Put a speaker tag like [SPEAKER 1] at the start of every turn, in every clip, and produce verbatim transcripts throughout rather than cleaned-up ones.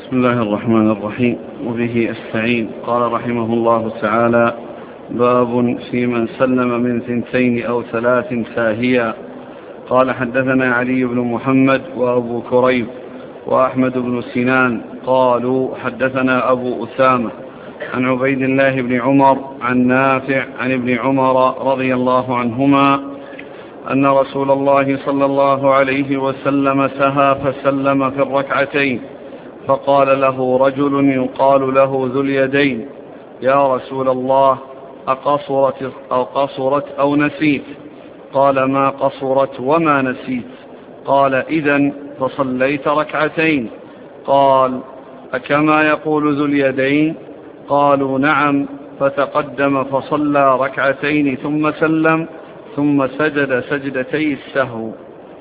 [SPEAKER 1] بسم الله الرحمن الرحيم، وبه أستعين. قال رحمه الله تعالى: باب في من سلم من ثنتين أو ثلاث ساهيا. قال: حدثنا علي بن محمد وأبو كريب وأحمد بن سنان قالوا: حدثنا أبو أسامة عن عبيد الله بن عمر عن نافع عن ابن عمر رضي الله عنهما أن رسول الله صلى الله عليه وسلم سهى فسلم في الركعتين، فقال له رجل يقال له ذو اليدين: يا رسول الله، أقصرت أو قصرت أو نسيت؟ قال: ما قصرت وما نسيت. قال: إذن فصليت ركعتين. قال: أكما يقول ذو اليدين؟ قالوا: نعم. فتقدم فصلى ركعتين ثم سلم ثم سجد سجدتي السهو.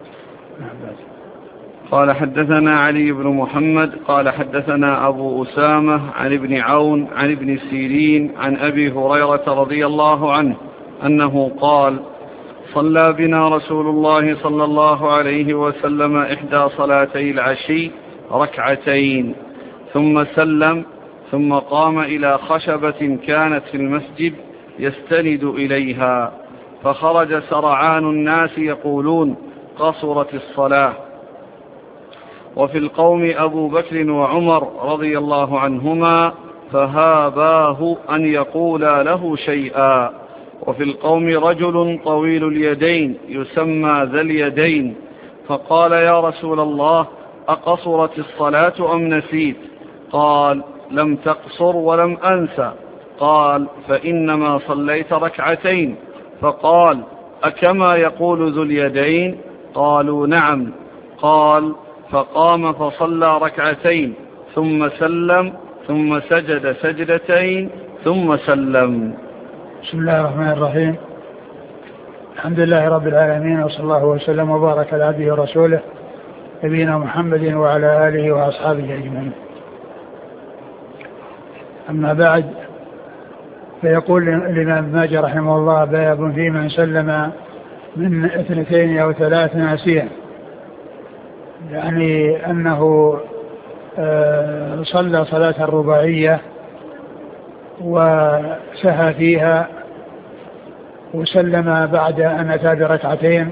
[SPEAKER 1] قال: حدثنا علي بن محمد قال: حدثنا أبو أسامة عن ابن عون عن ابن سيرين عن أبي هريرة رضي الله عنه أنه قال: صلى بنا رسول الله صلى الله عليه وسلم إحدى صلاتي العشي ركعتين ثم سلم، ثم قام إلى خشبة كانت في المسجد يستند إليها، فخرج سرعان الناس يقولون: قصرت الصلاة. وفي القوم أبو بكر وعمر رضي الله عنهما، فهاباه أن يقولا له شيئا. وفي القوم رجل طويل اليدين يسمى ذا اليدين، فقال: يا رسول الله، أقصرت الصلاة أم نسيت؟ قال: لم تقصر ولم أنسى. قال: فإنما صليت ركعتين. فقال: أكما يقول ذو اليدين؟ قالوا: نعم. قال: فقام فصلى ركعتين ثم سلم ثم سجد سجدتين ثم سلم.
[SPEAKER 2] بسم الله الرحمن الرحيم. الحمد لله رب العالمين، وصلى الله وسلم وبارك على عبده ورسوله نبينا محمد وعلى آله وأصحابه أجمعين. أما بعد، فيقول الإمام ابن ماجه رحمه الله: باب في من سلم من اثنتين أو ثلاث ناسيا، يعني أنه صلى صلاة الرباعية وسهى فيها وسلم بعد أن أتى بركعتين،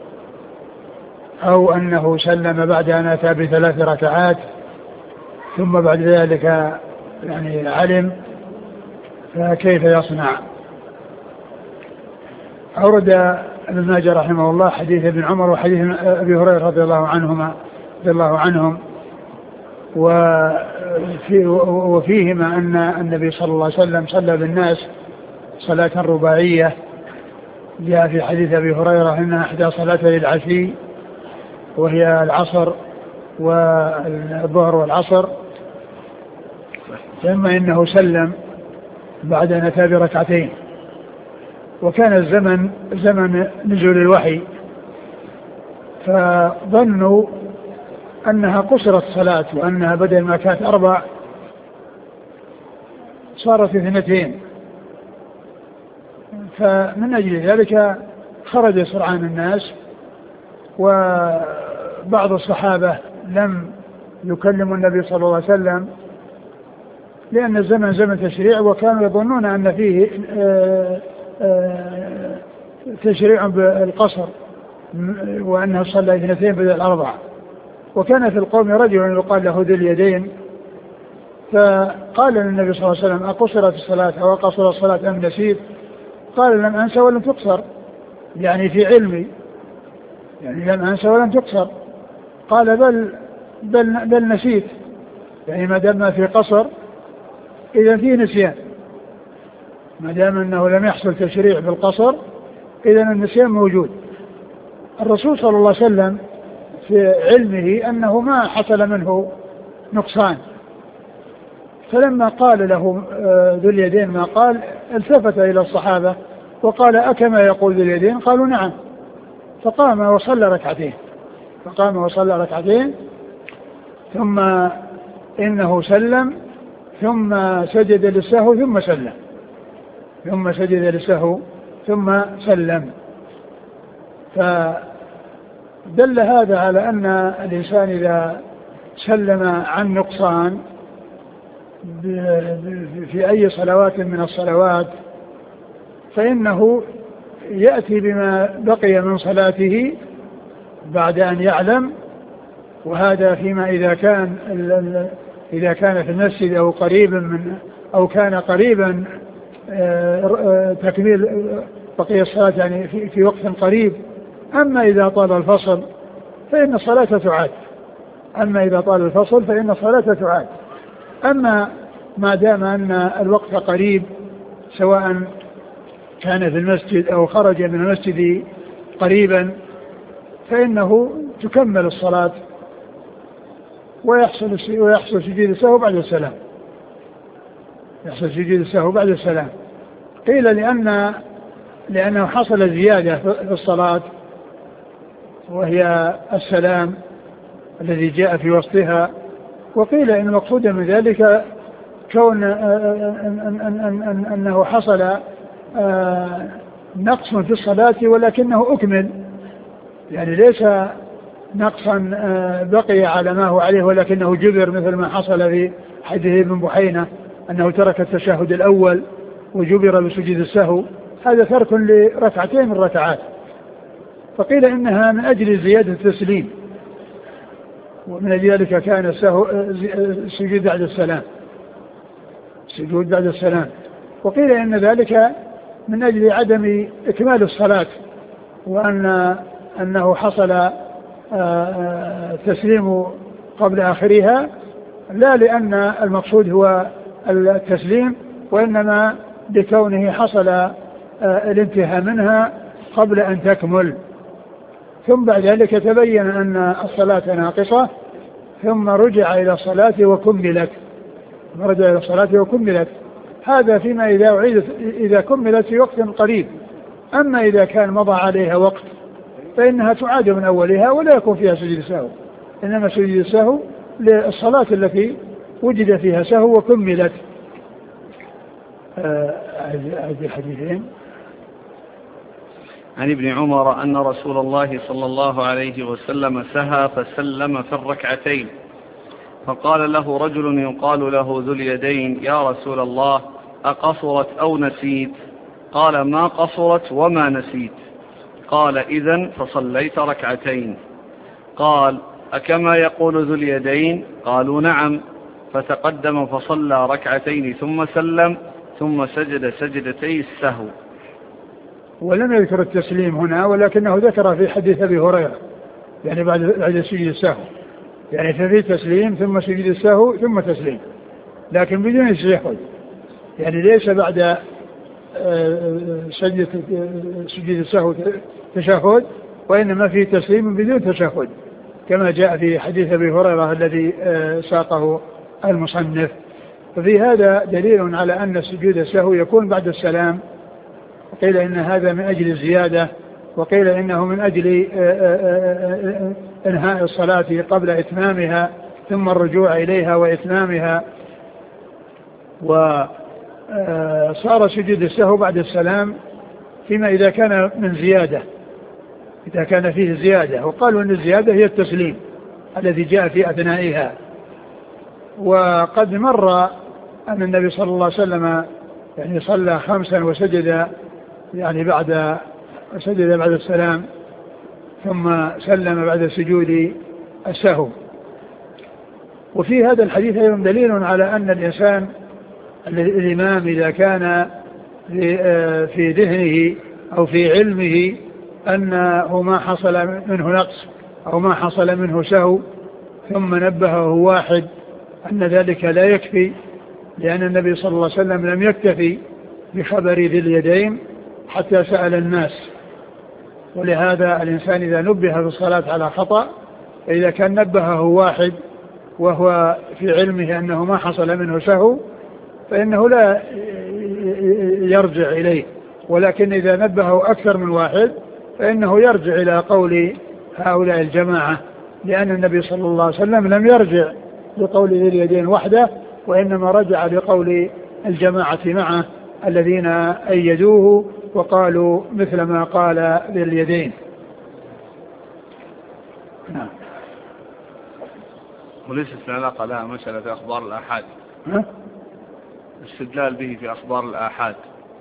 [SPEAKER 2] أو أنه سلم بعد أن أتى بثلاث ركعات ثم بعد ذلك يعني علم، فكيف يصنع؟ أورد ابن ماجه رحمه الله حديث ابن عمر وحديث أبي هريرة رضي الله عنهما رضي الله عنهم وفي وفيهما أن النبي صلى الله عليه وسلم صلى بالناس صلاة رباعية. جاء في حديث أبي هريرة أنها إحدى صلاتي العشي، وهي العصر والظهر والعصر، ثم إنه سلم بعد أن أتى بركعتين. وكان الزمن زمن نزول الوحي، فظنوا أنها قصرت الصلاة، وأنها بدل ما كانت أربع صارت اثنتين، فمن أجل ذلك خرج سرعان الناس، وبعض الصحابة لم يكلموا النبي صلى الله عليه وسلم لأن الزمن زمن تشريع، وكانوا يظنون أن فيه تشريع بالقصر وأنه صلى اثنتين بدل أربعة. وكان في القوم رجل يقال له ذو اليدين، فقال للنبي صلى الله عليه وسلم: أقصرت الصلاة أو أقصر الصلاة أم نسيت؟ قال: لم أنسى ولم تقصر، يعني في علمي، يعني لم أنسى ولم تقصر. قال: بل بل, بل نسيت، يعني ما دام في قصر إذا فيه نسيان، ما دام أنه لم يحصل تشريع بالقصر إذا النسيان موجود. الرسول صلى الله عليه وسلم في علمه أنه ما حصل منه نقصان، فلما قال له ذو اليدين ما قال، التفت إلى الصحابة وقال: أكما يقول ذو اليدين؟ قالوا: نعم. فقام وصلى ركعتين فقام وصلى ركعتين ثم إنه سلم ثم سجد للسهو ثم سلم ثم سجد للسهو ثم سلم. فدل هذا على أن الإنسان إذا سلم عن نقصان في أي صلوات من الصلوات فإنه يأتي بما بقي من صلاته بعد أن يعلم، وهذا فيما إذا كان إذا كان في المسجد أو قريبا من أو كان قريبا تكميل بقية الصلاة يعني في, في وقت قريب. أما إذا طال الفصل فإن الصلاة تعاد أما إذا طال الفصل فإن الصلاة تعاد أما ما دام أن الوقت قريب سواء كان في المسجد أو خرج من المسجد قريبا فإنه تكمل الصلاة ويحصل ويحصل سجود السهو بعد السلام يحصل سجود السهو بعد السلام. قيل لأن لأنه حصل زيادة في الصلاة وهي السلام الذي جاء في وسطها، وقيل إن المقصود من ذلك كون أن أن أن أنه حصل نقص في الصلاة ولكنه أكمل، يعني ليس نقصا بقي على ما هو عليه ولكنه جبر مثل ما حصل في حديث ابن بحينة أنه ترك التشهد الأول وجبر بسجود السهو، هذا ترك لركعتين من الركعات. فقيل إنها من أجل زيادة التسليم ومن أجل ذلك كان السهو السجود بعد السلام السجود بعد السلام. وقيل إن ذلك من أجل عدم إكمال الصلاة وأن أنه حصل تسليم قبل آخرها، لا لأن المقصود هو التسليم وإنما لكونه حصل الانتهاء منها قبل أن تكمل. ثم بعد ذلك تبين أن الصلاة ناقصة ثم رجع إلى الصلاة وكملت رجع إلى الصلاة وكملت. هذا فيما إذا أعيدت إذا كملت في وقت قريب. أما إذا كان مضى عليها وقت فإنها تعاد من أولها ولا يكون فيها سجود السهو، إنما سجود السهو للصلاة التي وجد فيها سهو وكملت. هذه الحديثين
[SPEAKER 1] عن ابن عمر أن رسول الله صلى الله عليه وسلم سهى فسلم في الركعتين، فقال له رجل يقال له ذو اليدين: يا رسول الله، أقصرت أو نسيت؟ قال: ما قصرت وما نسيت. قال: إذن فصليت ركعتين. قال: أكما يقول ذو اليدين؟ قالوا: نعم. فتقدم فصلى ركعتين ثم سلم ثم سجد سجدتي السهو.
[SPEAKER 2] ولم يذكر التسليم هنا ولكنه ذكر في حديث أبي هريرة يعني بعد بعد سجود السهو، يعني ففي تسليم ثم سجود السهو ثم تسليم لكن بدون التشهد، يعني ليس بعد سجد سجود السهو تشهد وإنما في تسليم بدون تشهد كما جاء في حديث أبي هريرة الذي ساقه المصنف. ففي هذا دليل على أن سجود السهو يكون بعد السلام، وقيل إن هذا من أجل الزيادة، وقيل إنه من أجل إنهاء الصلاة قبل إتمامها ثم الرجوع إليها وإتمامها. وصار سجود السهو بعد السلام فيما إذا كان من زيادة إذا كان فيه زيادة، وقالوا أن الزيادة هي التسليم الذي جاء في أثنائها. وقد مر أن النبي صلى الله عليه وسلم يعني صلى خمسا وسجد يعني بعد سجد بعد السلام ثم سلم بعد سجود السهو. وفي هذا الحديث أيضا دليل على أن الإنسان الإمام إذا كان في ذهنه أو في علمه أنه ما حصل منه نقص أو ما حصل منه سهو ثم نبهه واحد أن ذلك لا يكفي، لأن النبي صلى الله عليه وسلم لم يكتفي بخبر ذي اليدين حتى سأل الناس. ولهذا الإنسان إذا نبه في الصلاة على خطأ فإذا كان نبهه واحد وهو في علمه أنه ما حصل منه سهو فإنه لا يرجع إليه، ولكن إذا نبهه أكثر من واحد فإنه يرجع إلى قول هؤلاء الجماعة، لأن النبي صلى الله عليه وسلم لم يرجع لقول ذي اليدين وحده وإنما رجع لقول الجماعة معه الذين أيدوه وقالوا مثل ما قال ذي اليدين. نعم.
[SPEAKER 1] وليس علاقة لها مسألة في أخبار الآحاد؟
[SPEAKER 2] ها؟
[SPEAKER 1] استدلال به في أخبار الآحاد؟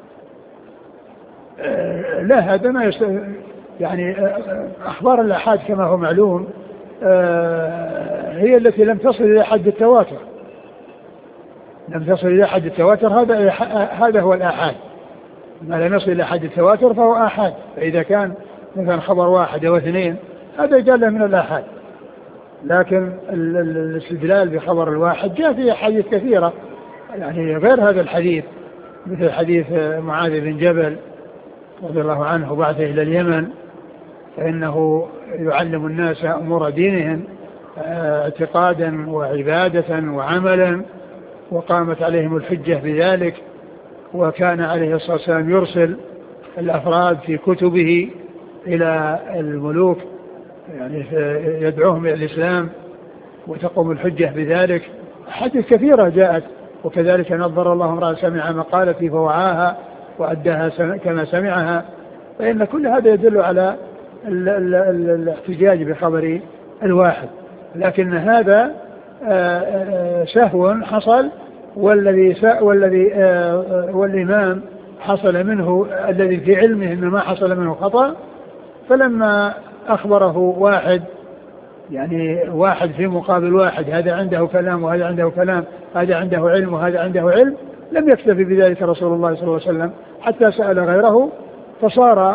[SPEAKER 2] آه لا، هذا ما يست... يعني آه أخبار الآحاد كما هو معلوم آه هي التي لم تصل إلى حد التواتر، لم تصل إلى حد التواتر، هذا هذا هو الآحاد. ما لم يصل إلى حد التواتر فهو آحاد. فإذا كان مثلا خبر واحد أو اثنين هذا يجعل من الآحاد. لكن الاستدلال بخبر الواحد جاء فيه حديث كثيرة يعني غير هذا الحديث، مثل حديث معاذ بن جبل رضي الله عنه بعث إلى اليمن فإنه يعلم الناس أمور دينهم اعتقادا وعبادة وعملا، وقامت عليهم الحجة بذلك، وكان عليه الصلاة والسلام يرسل الأفراد في كتبه إلى الملوك يعني يدعوهم إلى الإسلام وتقوم الحجة بذلك. حديث كثيرة جاءت. وكذلك نظر الله امرأ سمع مقالتي فوعاها وأداها كما سمعها. فإن كل هذا يدل على ال ال ال الاحتجاج بخبر الواحد. لكن هذا سهو حصل، والذي والذي والإمام حصل منه الذي في علمه إنه ما حصل منه خطأ، فلما أخبره واحد يعني واحد في مقابل واحد، هذا عنده كلام وهذا عنده كلام، هذا عنده علم وهذا عنده علم، لم يكتفي بذلك رسول الله صلى الله عليه وسلم حتى سأل غيره، فصار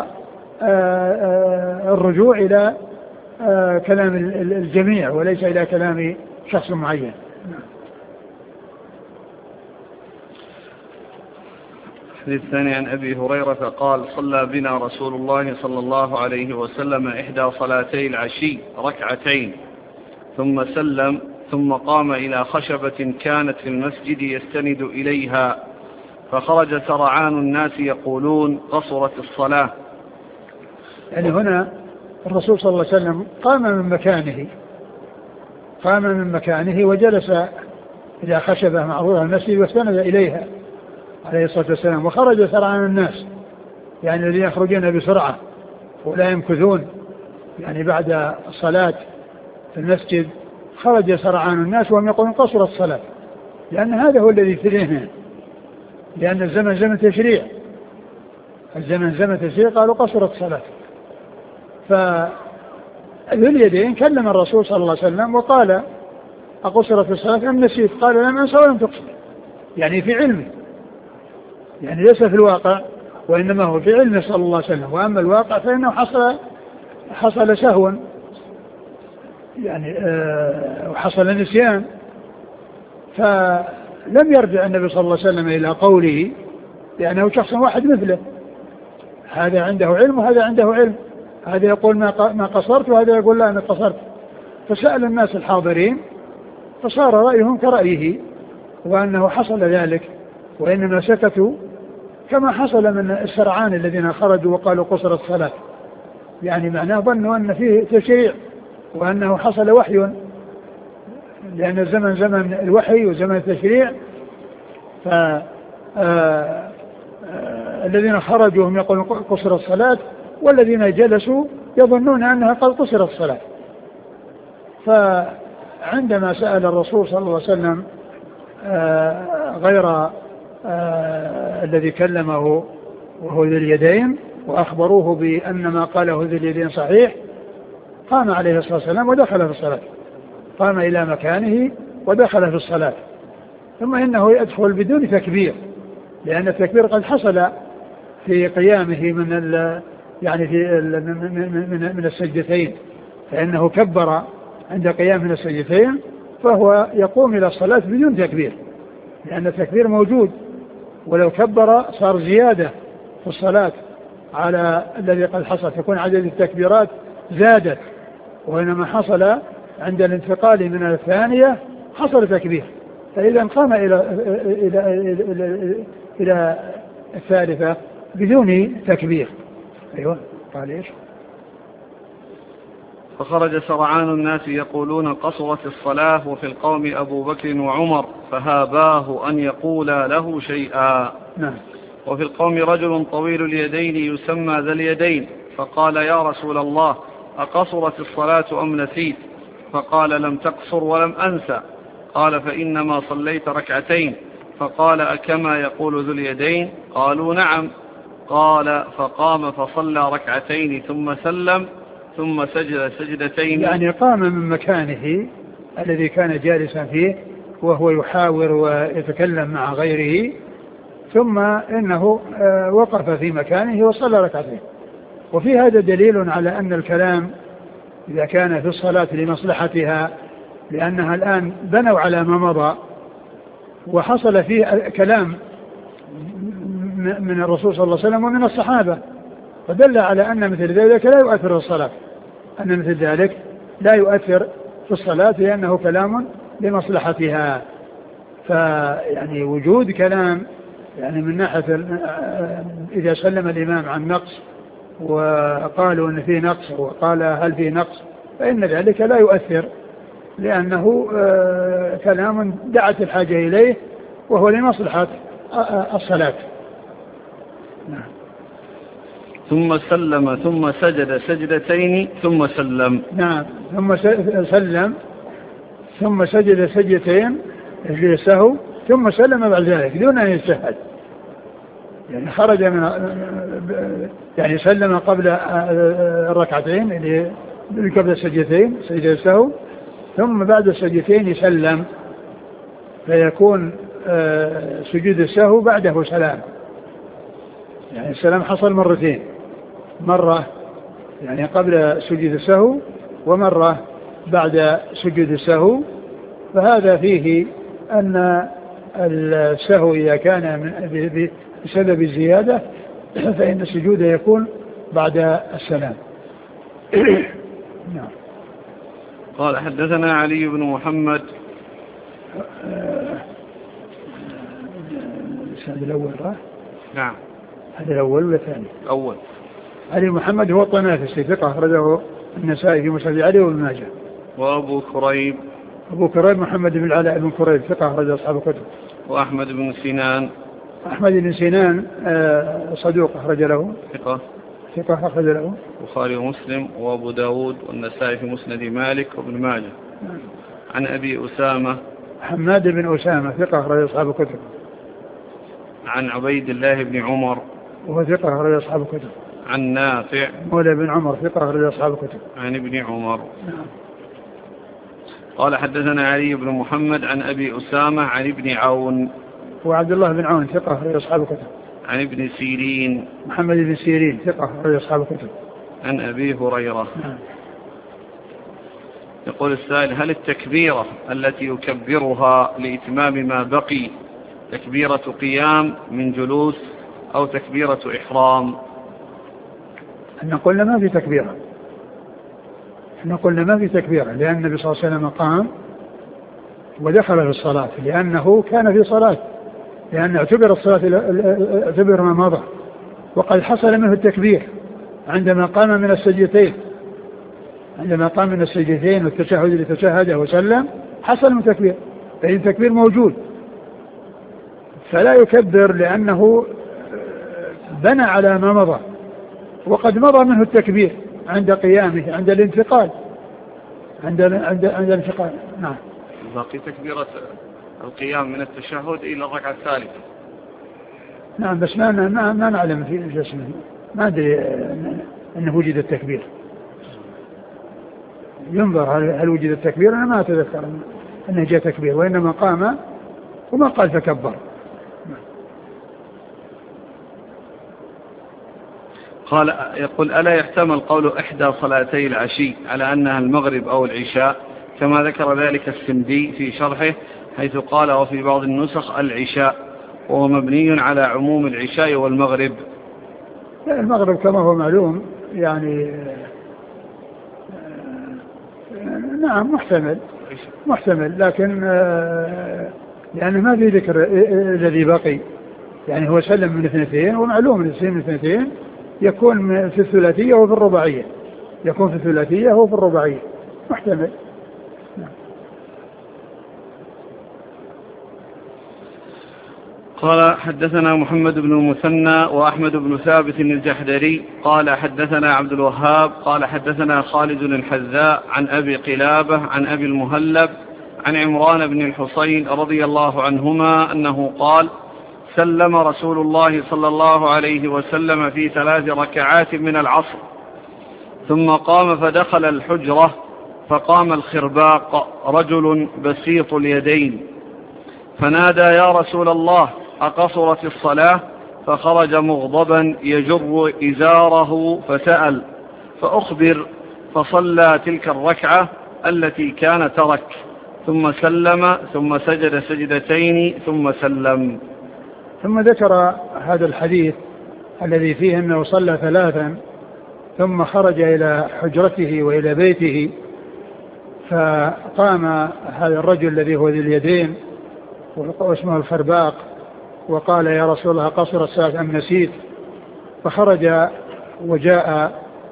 [SPEAKER 2] الرجوع إلى كلام الجميع وليس إلى كلام شخص معين.
[SPEAKER 1] الحديث الثاني عن أبي هريرة قال صلى بنا رسول الله صلى الله عليه وسلم إحدى صلاتي العشي ركعتين ثم سلم ثم قام إلى خشبة كانت في المسجد يستند إليها فخرج سرعان الناس يقولون قصرت الصلاة.
[SPEAKER 2] يعني هنا الرسول صلى الله عليه وسلم قام من مكانه قام من مكانه وجلس إلى خشبة معروضة المسجد واستند إليها عليه الصلاة والسلام، وخرج سرعان الناس يعني الذين يخرجون بسرعة ولا يمكثون يعني بعد الصلاة في المسجد، خرج سرعان الناس وهم يقولون قصر الصلاة، لأن هذا هو الذي في ذهنهم، لأن الزمن زمن تشريع، الزمن زمن تشريع قالوا قصرت الصلاة. فذو اليدين كلم الرسول صلى الله عليه وسلم وقال أقصرت الصلاة أم نسيت؟ قال لم أنسى ولم تقصر، يعني في علمه، يعني ليس في الواقع وإنما هو في علمه صلى الله عليه وسلم. وأما الواقع فإنه حصل حصل سهوا يعني آه وحصل نسيان، فلم يرجع النبي صلى الله عليه وسلم إلى قوله لأنه شخص واحد مثله، هذا عنده علم وهذا عنده علم، هذا يقول ما قصرت وهذا يقول لا أنا قصرت. فسأل الناس الحاضرين فصار رأيهم كرأيه وأنه حصل ذلك، وإنما سكتوا كما حصل من السرعان الذين خرجوا وقالوا قصر الصلاة، يعني معناه ظنوا أن فيه تشريع وأنه حصل وحي، لأن الزمن زمن الوحي وزمن التشريع. فالذين خرجوا هم يقولون قصر الصلاة، والذين جلسوا يظنون أنها قد قصر الصلاة. فعندما سأل الرسول صلى الله عليه وسلم غير آه الذي كلمه وهو ذي اليدين وأخبروه بأن ما قاله ذي اليدين صحيح، قام عليه الصلاة والسلام ودخل في الصلاة، قام إلى مكانه ودخل في الصلاة. ثم إنه يدخل بدون تكبير، لأن التكبير قد حصل في قيامه من ال يعني في ال من, من, من السجدتين، فإنه كبر عند قيام من السجدتين، فهو يقوم إلى الصلاة بدون تكبير، لأن التكبير موجود، ولو كبر صار زيادة في الصلاة على الذي قد حصل، تكون عدد التكبيرات زادت، وإنما حصل عند الانتقال من الثانية حصل تكبير، فإذا قام إلى إلى إلى, إلى الثالثة بدون تكبير. أيوة قال إيش؟
[SPEAKER 1] فخرج سرعان الناس يقولون قصرت الصلاة وفي القوم أبو بكر وعمر فهاباه أن يقول له شيئا.
[SPEAKER 2] نعم.
[SPEAKER 1] وفي القوم رجل طويل اليدين يسمى ذا اليدين فقال يا رسول الله أقصرت الصلاة أم نسيت؟ فقال لم تقصر ولم أنسى. قال فإنما صليت ركعتين. فقال أكما يقول ذو اليدين؟ قالوا نعم. قال فقام فصلى ركعتين ثم سلم ثم سجد سجدتين.
[SPEAKER 2] يعني قام من مكانه الذي كان جالسا فيه وهو يحاور ويتكلم مع غيره، ثم إنه وقف في مكانه وصلى ركعتين. وفي هذا دليل على أن الكلام إذا كان في الصلاة لمصلحتها، لأنها الآن بنوا على ما مضى وحصل فيه كلام من الرسول صلى الله عليه وسلم ومن الصحابة، فدل على أن مثل ذلك لا يؤثر في الصلاة، أن مثل ذلك لا يؤثر في الصلاة لأنه كلام لمصلحتها. فيعني وجود كلام يعني من ناحية إذا سلم الإمام عن نقص وقالوا أن فيه نقص وقال هل فيه نقص، فإن ذلك لا يؤثر لأنه كلام دعت الحاجة إليه وهو لمصلحة الصلاة. نعم.
[SPEAKER 1] ثم سلم ثم سجد سجدتين ثم سلم.
[SPEAKER 2] نعم. ثم سلم ثم سجد سجدتين للسهو ثم سلم بعد ذلك دون أن يجتهد، يعني خرج من يعني سلم قبل الركعتين اللي قبل السجدتين سجد السهو، ثم بعد السجدتين يسلم، فيكون سجود السهو بعده سلام، يعني السلام حصل مرتين، مرة يعني قبل سجود السهو ومرة بعد سجود السهو. فهذا فيه أن السهو إذا كان بسبب الزيادة فإن السجود يكون بعد السلام. نعم.
[SPEAKER 1] قال حدثنا علي بن محمد.
[SPEAKER 2] هذا الأول راح.
[SPEAKER 1] نعم.
[SPEAKER 2] هذا الأول ولا الثاني؟
[SPEAKER 1] الأول.
[SPEAKER 2] علي محمد هو الطنافسي ثقة أخرجه النسائي في مسند علي وابن ماجه.
[SPEAKER 1] وأبو كريب.
[SPEAKER 2] أبو كريب محمد بن العلاء بن كريب ثقة أخرج أصحاب الكتب.
[SPEAKER 1] وأحمد بن سنان.
[SPEAKER 2] أحمد بن سنان صدوق أخرج له.
[SPEAKER 1] ثقة.
[SPEAKER 2] ثقة أخرج له
[SPEAKER 1] البخاري ومسلم وأبو داود والنسائي في مسند مالك وابن ماجه. عن أبي أسامة.
[SPEAKER 2] حماد بن أسامة ثقة أخرج أصحاب الكتب.
[SPEAKER 1] عن عبيد الله بن عمر
[SPEAKER 2] وهو ثقة أخرج أصحاب الكتب.
[SPEAKER 1] عن نافع
[SPEAKER 2] مولى بن عمر ثقة أخرج أصحاب الكتب.
[SPEAKER 1] عن ابن عمر.
[SPEAKER 2] نعم.
[SPEAKER 1] قال حدثنا علي بن محمد عن أبي أسامة عن ابن عون.
[SPEAKER 2] وعبد الله بن عون ثقة أخرج أصحاب الكتب.
[SPEAKER 1] عن ابن سيرين.
[SPEAKER 2] محمد بن سيرين ثقة أخرج أصحاب الكتب.
[SPEAKER 1] عن أبي هريرة.
[SPEAKER 2] نعم.
[SPEAKER 1] يقول السائل: هل التكبيرة التي يكبرها لإتمام ما بقي تكبيرة قيام من جلوس أو تكبيرة إحرام؟
[SPEAKER 2] احنا قلنا ما في تكبيرة، احنا قلنا ما في تكبيرة لأن النبي صلى الله عليه وسلم قام ودخل في الصلاة لأنه كان في صلاة، لأن اعتبر الصلاة اعتبر ما مضى، وقد حصل منه التكبير عندما قام من السجدتين، عندما قام من السجدتين والتشهد اللي تشهده وسلم حصل من تكبير، فإن التكبير موجود فلا يكبر لأنه بنى على ما مضى، وقد مضى منه التكبير عند قيامه عند الانتقال عند عند عند الانتقال. نعم.
[SPEAKER 1] باقي تكبيرة القيام من التشهد إلى الركعة الثالثة.
[SPEAKER 2] نعم، بس ما ما ما نعلم في جسمه، ما أدري أنه وجد التكبير، ينظر هل, هل وجد التكبير. أنا ما أتذكر أنه جاء تكبير، وإنما قام وما قال فكبر.
[SPEAKER 1] قال يقول: ألا يحتمل قول إحدى صلاتي العشي على أنها المغرب أو العشاء كما ذكر ذلك السندي في شرحه، حيث قال وفي بعض النسخ العشاء، وهو مبني على عموم العشاء والمغرب؟
[SPEAKER 2] المغرب كما هو معلوم يعني نعم محتمل محتمل لكن لأنه ما في ذكر الذي بقي، يعني هو سلم من اثنتين، ومعلوم من السلم من اثنتين يكون في الثلاثية وفي الرباعية، يكون في الثلاثية وفي الرباعية محتمل.
[SPEAKER 1] قال حدثنا محمد بن المثنى وأحمد بن ثابت الجحدري قال حدثنا عبد الوهاب قال حدثنا خالد الحذاء عن أبي قلابة عن أبي المهلب عن عمران بن الحصين رضي الله عنهما أنه قال سلم رسول الله صلى الله عليه وسلم في ثلاث ركعات من العصر ثم قام فدخل الحجرة فقام الخرباق رجل بسيط اليدين فنادى يا رسول الله أقصرت الصلاة؟ فخرج مغضبا يجر إزاره فسأل فأخبر فصلى تلك الركعة التي كان ترك ثم سلم ثم سجد سجدتين ثم سلم.
[SPEAKER 2] ثم ذكر هذا الحديث الذي فيه أنه صلى ثلاثا ثم خرج إلى حجرته وإلى بيته فقام هذا الرجل الذي هو ذي اليدين واسمه الخرباق وقال يا رسول الله قصر الصلاة أم نسيت؟ فخرج وجاء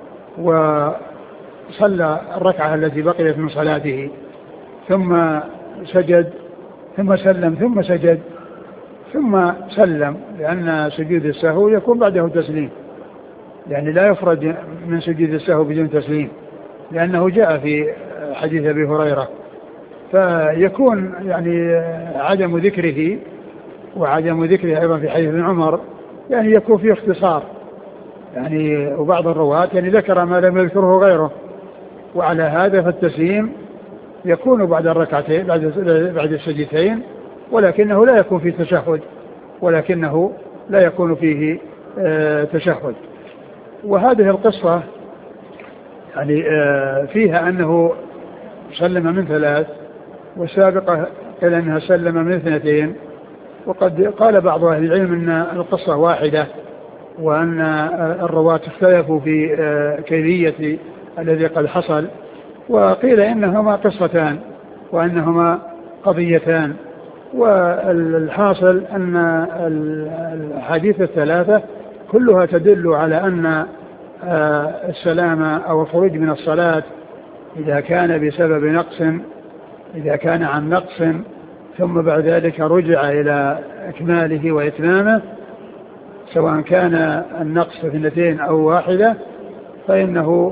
[SPEAKER 2] وصلى الركعة التي بقيت من صلاته ثم سجد ثم سلم ثم سجد ثم سلم، لأن سجود السهو يكون بعده تسليم، يعني لا يفرد من سجود السهو بدون تسليم، لأنه جاء في حديث أبي هريرة. فيكون يعني عدم ذكره وعدم ذكره أيضا في حديث ابن عمر يعني يكون فيه اختصار، يعني وبعض الرواة يعني ذكر ما لم يذكره غيره، وعلى هذا فالتسليم يكون بعد الركعتين بعد بعد السجدتين، ولكنه لا يكون فيه تشهد ولكنه لا يكون فيه آه تشهد. وهذه القصة يعني آه فيها أنه سلم من ثلاث، والسابقة قال أنها سلم من اثنتين، وقد قال بعض أهل العلم أن القصة واحدة وأن الرواة اختلفوا في آه كيفية الذي قد حصل، وقيل إنهما قصتان وأنهما قضيتان. والحاصل أن الحديث الثلاثة كلها تدل على أن السلام أو الخروج من الصلاة إذا كان بسبب نقص إذا كان عن نقص ثم بعد ذلك رجع إلى إكماله وإتمامه، سواء كان النقص اثنتين أو واحدة، فإنه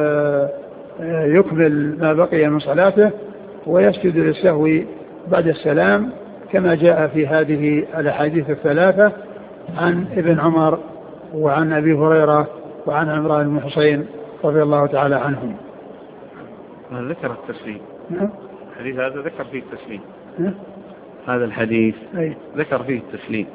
[SPEAKER 2] يكمل ما بقي من صلاته ويسجد للسهو بعد السلام، كما جاء في هذه الأحاديث الثلاثة عن ابن عمر وعن أبي هريرة وعن عمران بن الحصين رضي الله تعالى عنهم.
[SPEAKER 1] ذكر التسليم.
[SPEAKER 2] نعم.
[SPEAKER 1] الحديث هذا ذكر فيه التسليم.
[SPEAKER 2] نعم.
[SPEAKER 1] هذا الحديث
[SPEAKER 2] أي.
[SPEAKER 1] ذكر فيه التسليم.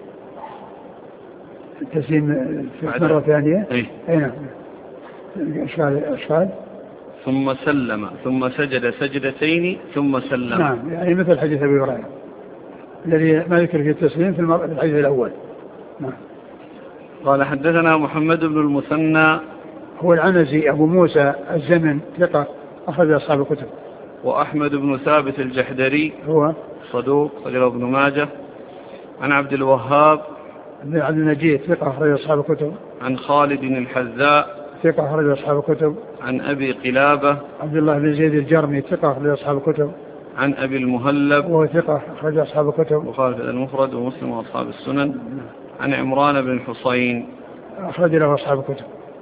[SPEAKER 2] التسليم في مرة ثانية.
[SPEAKER 1] أي.
[SPEAKER 2] أي نعم. أشغال أشغال.
[SPEAKER 1] ثم سلم ثم سجد سجدتين ثم سلم.
[SPEAKER 2] نعم، يعني مثل حديث أبي هريرة الذي ما ذكر فيه التسليم في الحديث الأول. نعم.
[SPEAKER 1] قال حدثنا محمد بن المثنى
[SPEAKER 2] هو العنزي أبو موسى الزمن ثقة أخرج أصحاب الكتب.
[SPEAKER 1] وأحمد بن ثابت الجحدري
[SPEAKER 2] هو
[SPEAKER 1] صدوق رجله ابن ماجه. عن عبد الوهاب
[SPEAKER 2] بن عبد المجيد ثقة أخرج أصحاب الكتب.
[SPEAKER 1] عن خالد الحذاء ثقة
[SPEAKER 2] أخرج أصحاب الكتب.
[SPEAKER 1] عن أبي قلابة
[SPEAKER 2] عبد الله بن زيد الجرمي ثقة أخرج أصحاب الكتب.
[SPEAKER 1] عن أبي المهلب
[SPEAKER 2] وهو ثقة أخرج أصحاب الكتب.
[SPEAKER 1] وخالد المفرد ومسلم وأصحاب السنن. عن عمران بن الحصين
[SPEAKER 2] أخرج له أصحاب الكتب.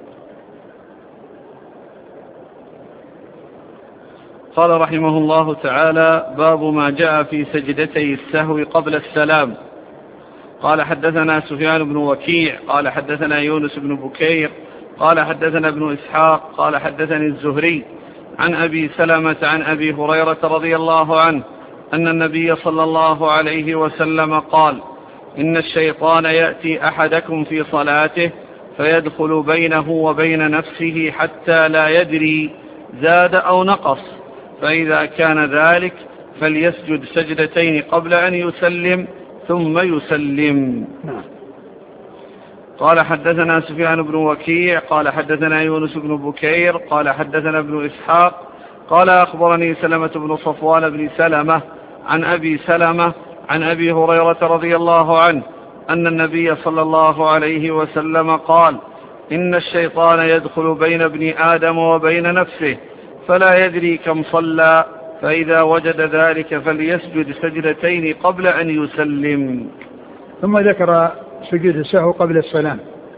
[SPEAKER 1] قال رحمه الله تعالى: باب ما جاء في سجدتي السهو قبل السلام. قال حدثنا سفيان بن وكيع قال حدثنا يونس بن بكير قال حدثنا ابن إسحاق قال حدثني الزهري عن أبي سلمة عن أبي هريرة رضي الله عنه أن النبي صلى الله عليه وسلم قال: إن الشيطان يأتي أحدكم في صلاته فيدخل بينه وبين نفسه حتى لا يدري زاد أو نقص، فإذا كان ذلك فليسجد سجدتين قبل أن يسلم ثم يسلم. قال حدثنا سفيان بن وكيع قال حدثنا يونس بن بكير قال حدثنا ابن إسحاق قال أخبرني سلمة بن صفوان بن سلمة عن أبي سلمة عن أبي هريرة رضي الله عنه أن النبي صلى الله عليه وسلم قال: إن الشيطان يدخل بين ابن آدم وبين نفسه فلا يدري كم صلى، فإذا وجد ذلك فليسجد سجدتين قبل أن يسلم.
[SPEAKER 2] ثم ذكر سجود السهو قبل السلام،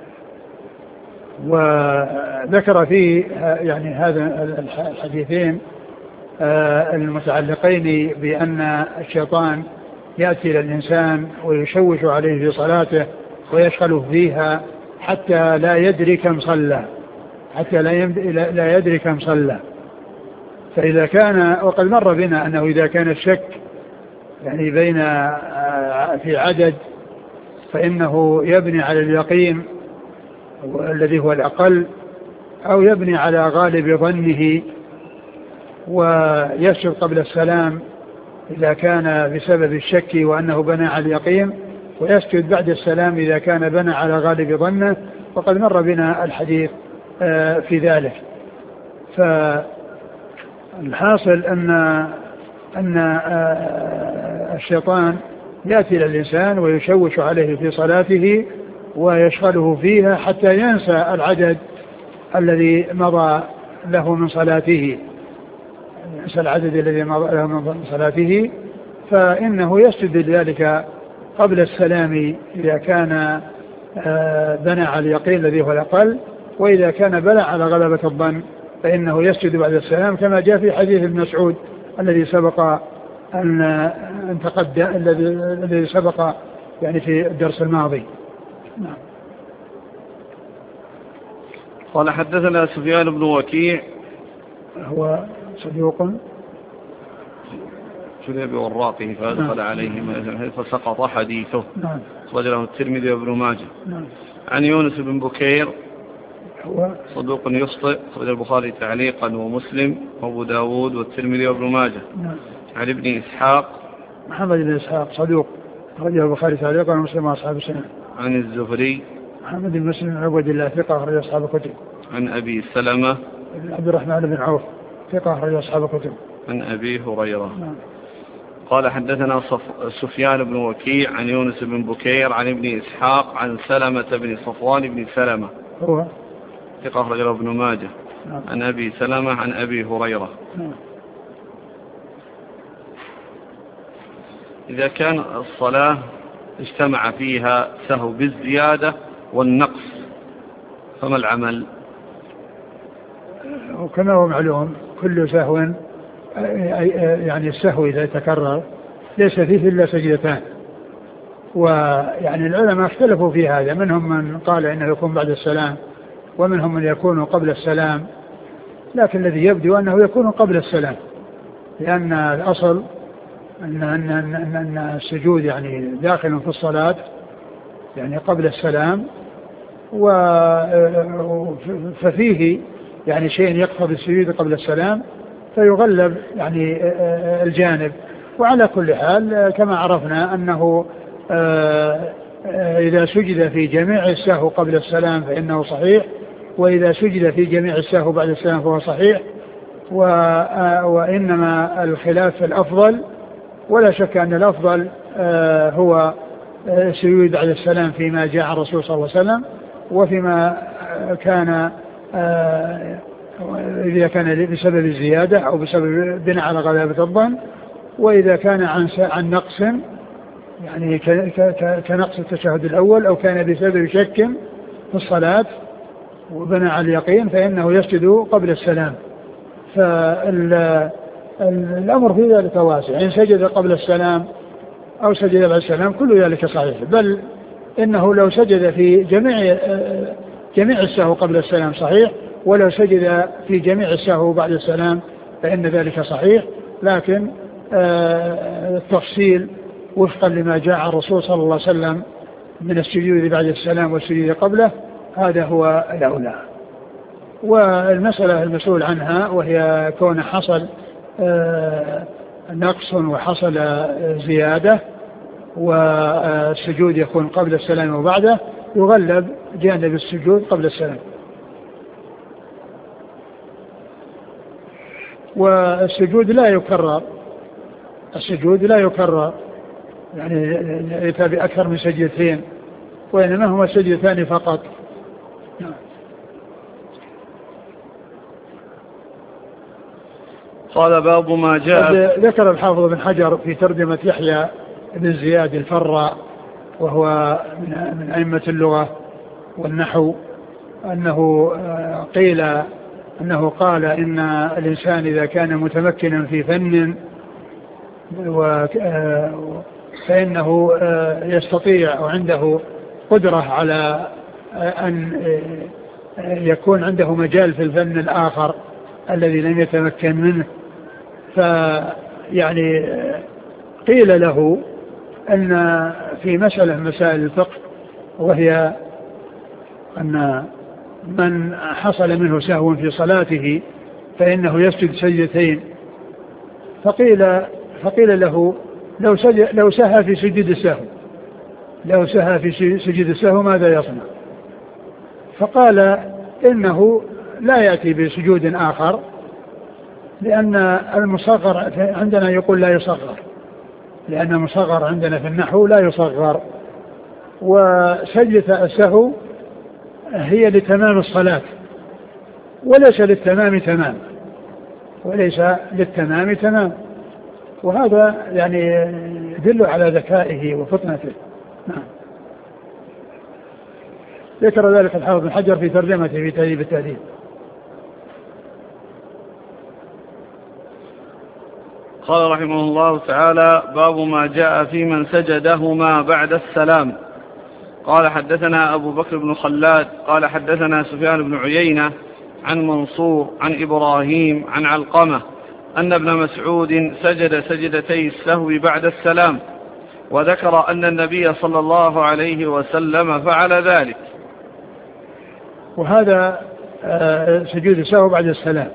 [SPEAKER 2] وذكر فيه يعني هذا الحديثين المتعلقين بأن الشيطان يأتي إلى الإنسان ويشوش عليه في صلاته ويشغله فيها حتى لا يدري كم صلى حتى لا يدري كم صلى. فإذا كان، وقد مر بنا أنه إذا كان الشك يعني بين في عدد فإنه يبني على اليقين الذي هو الأقل، أو يبني على غالب ظنه ويسجد قبل السلام إذا كان بسبب الشك وأنه بنى على اليقين، ويسجد بعد السلام إذا كان بنى على غالب ظنه. وقد مر بنا الحديث في ذلك. فالحاصل أن أن الشيطان يأتي إلى الإنسان ويشوش عليه في صلاته ويشغله فيها حتى ينسى العدد الذي مضى له من صلاته ينسى العدد الذي مضى له من صلاته فإنه يسجد لذلك قبل السلام إذا كان بنى على اليقين الذي هو الأقل، وإذا كان بنى على غلبة الظن فإنه يسجد بعد السلام، كما جاء في حديث ابن مسعود الذي سبق أن أن تقدم الذي الذي سبق يعني في الدرس الماضي. نعم.
[SPEAKER 1] قال حدثنا سفيان بن وكيع
[SPEAKER 2] هو صدوق
[SPEAKER 1] شذي بوراقه فأدخل عليه فسقط حديثه.
[SPEAKER 2] نعم.
[SPEAKER 1] أخرجه الترمذي وابن ماجه.
[SPEAKER 2] نعم.
[SPEAKER 1] عن يونس بن بكير
[SPEAKER 2] هو
[SPEAKER 1] صدوق يخطئ، أخرج البخاري تعليقا ومسلم وابو داود والترمذي وابن ماجه.
[SPEAKER 2] نعم.
[SPEAKER 1] عن ابن إسحاق
[SPEAKER 2] محمد بن إسحاق صدوق، أخرجه البخاري تعليقا ومسلم وأصحاب السنن.
[SPEAKER 1] عن الزهري
[SPEAKER 2] محمد بن مسلم بن عبد الله ثقة، أخرج أصحاب الكتب.
[SPEAKER 1] عن أبي سلمة
[SPEAKER 2] عبد الرحمن بن عوف ثقة، أخرج أصحاب الكتب.
[SPEAKER 1] عن أبي هريرة.
[SPEAKER 2] نعم.
[SPEAKER 1] قال حدثنا سفيان بن وكيع عن يونس بن بكير عن ابن إسحاق عن سلمة بن صفوان بن سلمة
[SPEAKER 2] هو
[SPEAKER 1] ثقة، أخرجه ابن ماجه.
[SPEAKER 2] نعم.
[SPEAKER 1] عن أبي سلمة عن أبي هريرة.
[SPEAKER 2] نعم.
[SPEAKER 1] إذا كان الصلاة اجتمع فيها سهو بالزيادة والنقص فما العمل؟
[SPEAKER 2] وكما هو معلوم كل سهو يعني السهو إذا تكرر ليس فيه إلا سجدتان، ويعني العلماء اختلفوا في هذا، منهم من قال إنه يكون بعد السلام ومنهم من يكون قبل السلام، لكن الذي يبدو أنه يكون قبل السلام، لأن الأصل أن, أن, أن, أن السجود يعني داخل في الصلاة يعني قبل السلام، ففيه يعني شيء يقتضي السجود قبل السلام فيغلب يعني الجانب. وعلى كل حال كما عرفنا أنه إذا سجد في جميع السهو قبل السلام فإنه صحيح، وإذا سجد في جميع السهو بعد السلام فهو صحيح، وإنما الخلاف الأفضل، ولا شك أن الأفضل هو السجود بعد السلام فيما جاء عن الرسول صلى الله عليه وسلم، وفيما كان إذا كان بسبب الزيادة أو بسبب بناء على غلبة الظن، وإذا كان عن عن نقص يعني كنقص التشهد الأول أو كان بسبب شك في الصلاة وبناء على اليقين فإنه يسجد قبل السلام. فالأمر في ذلك واسع، إن سجد قبل السلام أو سجد بعد السلام كل ذلك صحيح، بل إنه لو سجد في جميع جميع السهو قبل السلام صحيح، ولو سجد في جميع السهو بعد السلام فإن ذلك صحيح، لكن التفصيل وفقا لما جاء عن الرسول صلى الله عليه وسلم من السجود بعد السلام والسجود قبله هذا هو الأولى. والمسألة المسؤول عنها وهي كون حصل نقص وحصل زيادة والسجود يكون قبل السلام وبعده، يغلب جانب السجود قبل السلام. والسجود لا يكرر، السجود لا يكرر يعني يأتي بأكثر من سجدتين، وإنما هما سجدتان فقط.
[SPEAKER 1] قال باب ما جاء.
[SPEAKER 2] ذكر الحافظ بن حجر في ترجمة يحيى بن زياد الفراء وهو من أئمة اللغة والنحو، أنه قيل أنه قال إن الإنسان إذا كان متمكنا في فن فإنه يستطيع أو عنده قدرة على أن يكون عنده مجال في الفن الآخر الذي لم يتمكن منه. فيعني قيل له أن في مسألة مسائل الفقه، وهي أن من حصل منه سهو في صلاته فإنه يسجد سجدتين، فقيل فقيل له لو لو سهى في سجود السهو لو سهى في سجود السهو ماذا يصنع؟ فقال إنه لا يأتي بسجود آخر، لأن المصغر عندنا يقول لا يصغر، لأن المصغر عندنا في النحو لا يصغر، وسجدة السهو هي لتمام الصلاة وليس للتمام تمام وليس للتمام تمام وهذا يعني يدل على ذكائه وفطنته. نعم. ذكر ذلك الحافظ بن حجر في ترجمته في تهذيب التهذيب.
[SPEAKER 1] قال رحمه الله تعالى: باب ما جاء في من سجدهما بعد السلام. قال حدثنا أبو بكر بن خلاد قال حدثنا سفيان بن عيينة عن منصور عن إبراهيم عن علقمة أن ابن مسعود سجد سجدتي السهو بعد السلام، وذكر أن النبي صلى الله عليه وسلم فعل ذلك.
[SPEAKER 2] وهذا سجود السهو بعد السلام.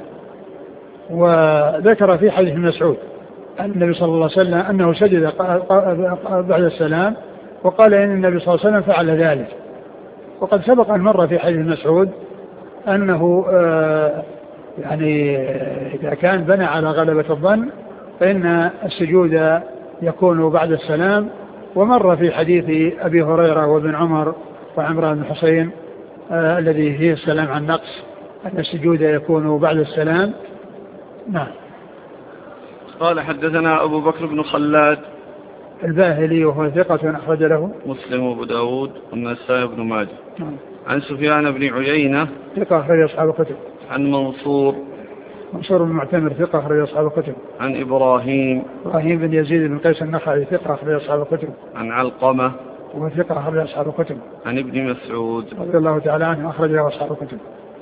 [SPEAKER 2] وذكر في حديث مسعود أن النبي صلى الله عليه وسلم أنه سجد بعد السلام، وقال إن النبي صلى الله عليه وسلم فعل ذلك. وقد سبق أن مر في حديث مسعود أنه يعني إذا كان بنى على غلبة الظن فإن السجود يكون بعد السلام. ومر في حديث أبي هريرة وابن عمر وعمران بن حسين آه الذي فيه السلام عن نقص أن السجود يكون بعد السلام. نعم.
[SPEAKER 1] قال حدثنا أبو بكر بن خلاد
[SPEAKER 2] الباهلي وهو ثقة أخرج له
[SPEAKER 1] مسلم وأبو داود والنسائي بن ماجه.
[SPEAKER 2] نعم.
[SPEAKER 1] عن سفيان بن عيينة
[SPEAKER 2] ثقة أخرج أصحاب الكتب.
[SPEAKER 1] عن منصور
[SPEAKER 2] منصور بن معتمر ثقة أخرج أصحاب الكتب.
[SPEAKER 1] عن إبراهيم
[SPEAKER 2] إبراهيم بن يزيد بن قيس النخعي ثقة أخرج أصحاب الكتب.
[SPEAKER 1] عن علقمة
[SPEAKER 2] وثقة أخرج أصحاب الكتب.
[SPEAKER 1] عن ابن مسعود
[SPEAKER 2] رضي الله تعالى عنه أخرج له أصحاب الكتب.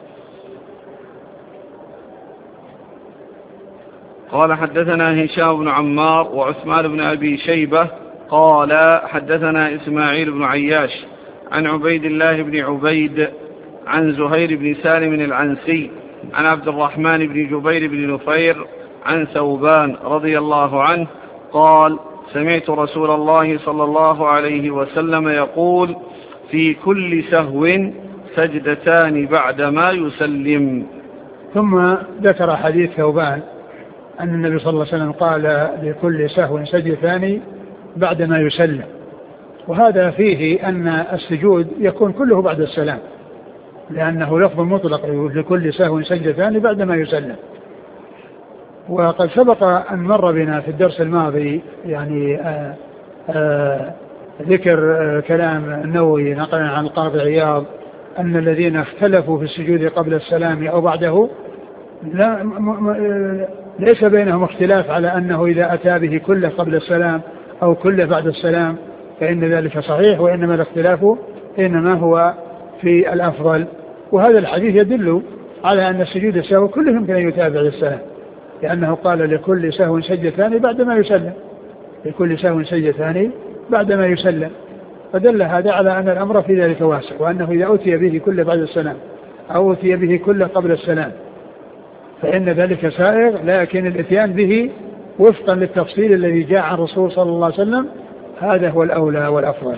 [SPEAKER 1] قال حدثنا هشام بن عمار وعثمان بن أبي شيبة قال حدثنا إسماعيل بن عياش عن عبيد الله بن عبيد عن زهير بن سالم العنسي عن عبد الرحمن بن جبير بن نفير عن ثوبان رضي الله عنه قال: سمعت رسول الله صلى الله عليه وسلم يقول: في كل سهو سجدتان بعدما يسلم.
[SPEAKER 2] ثم ذكر حديث ثوبان أن النبي صلى الله عليه وسلم قال: لكل سهو سجدتان بعدما يسلم. وهذا فيه أن السجود يكون كله بعد السلام، لأنه لفظ مطلق لكل سهو سجدتان بعدما يسلم. وقد سبق أن مر بنا في الدرس الماضي يعني آآ آآ ذكر آآ كلام النووي نقلا عن القاضي عياض أن الذين اختلفوا في السجود قبل السلام أو بعده لا م م ليس بينهم اختلاف على أنه إذا أتى به كله قبل السلام أو كله بعد السلام فإن ذلك صحيح، وإنما الاختلاف إنما هو في الأفضل. وهذا الحديث يدل على أن السجود السهو كله يمكن أن يتابع السلام، لأنه قال: لكل سهو سجدتان بعدما يسلم، لكل سهو سجدتان بعدما يسلم. فدل هذا على أن الأمر في ذلك واسع، وأنه إذا أتي به كله بعد السلام أو أتي به كله قبل السلام فإن ذلك سائغ، لكن الاتيان به وفقا للتفصيل الذي جاء عن الرسول صلى الله عليه وسلم هذا هو الأولى والأفضل.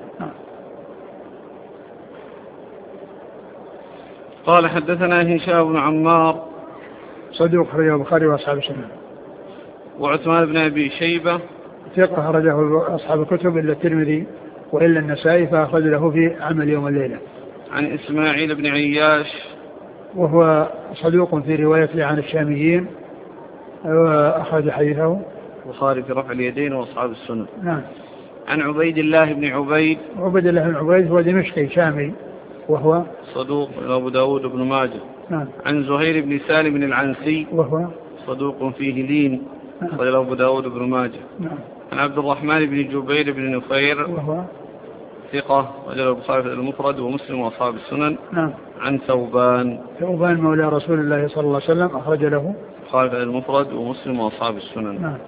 [SPEAKER 1] قال حدثنا هشام بن عمار
[SPEAKER 2] صدوق أخرجه البخاري وأصحاب السنن.
[SPEAKER 1] وعثمان بن أبي شيبة
[SPEAKER 2] ثقة أخرجه أصحاب الكتب إلا الترمذي وإلا النسائي فأخرج له في عمل يوم الليلة.
[SPEAKER 1] عن إسماعيل بن عياش
[SPEAKER 2] وهو صدوق في روايته عن الشاميين وأخرج حديثه
[SPEAKER 1] البخاري في رفع اليدين وأصحاب السنن.
[SPEAKER 2] نعم.
[SPEAKER 1] عن عبيد الله بن عبيد.
[SPEAKER 2] عبيد الله بن عبيد هو دمشقي شامي وهو
[SPEAKER 1] صدوق أبو داود بن ماجه.
[SPEAKER 2] نعم.
[SPEAKER 1] عن زهير بن سالم العنسي وهو
[SPEAKER 2] صدوق
[SPEAKER 1] فيه لين. نعم. أبو داود بن ماجه.
[SPEAKER 2] نعم.
[SPEAKER 1] عن عبد الرحمن بن جبير بن نفير
[SPEAKER 2] وهو
[SPEAKER 1] ثقة وجل البخاري في المفرد ومسلم وأصحاب السنن.
[SPEAKER 2] نعم.
[SPEAKER 1] عن ثوبان
[SPEAKER 2] ثوبان مولى رسول الله صلى الله عليه وسلم أخرج له
[SPEAKER 1] البخاري في المفرد ومسلم وأصحاب السنن.
[SPEAKER 2] نعم.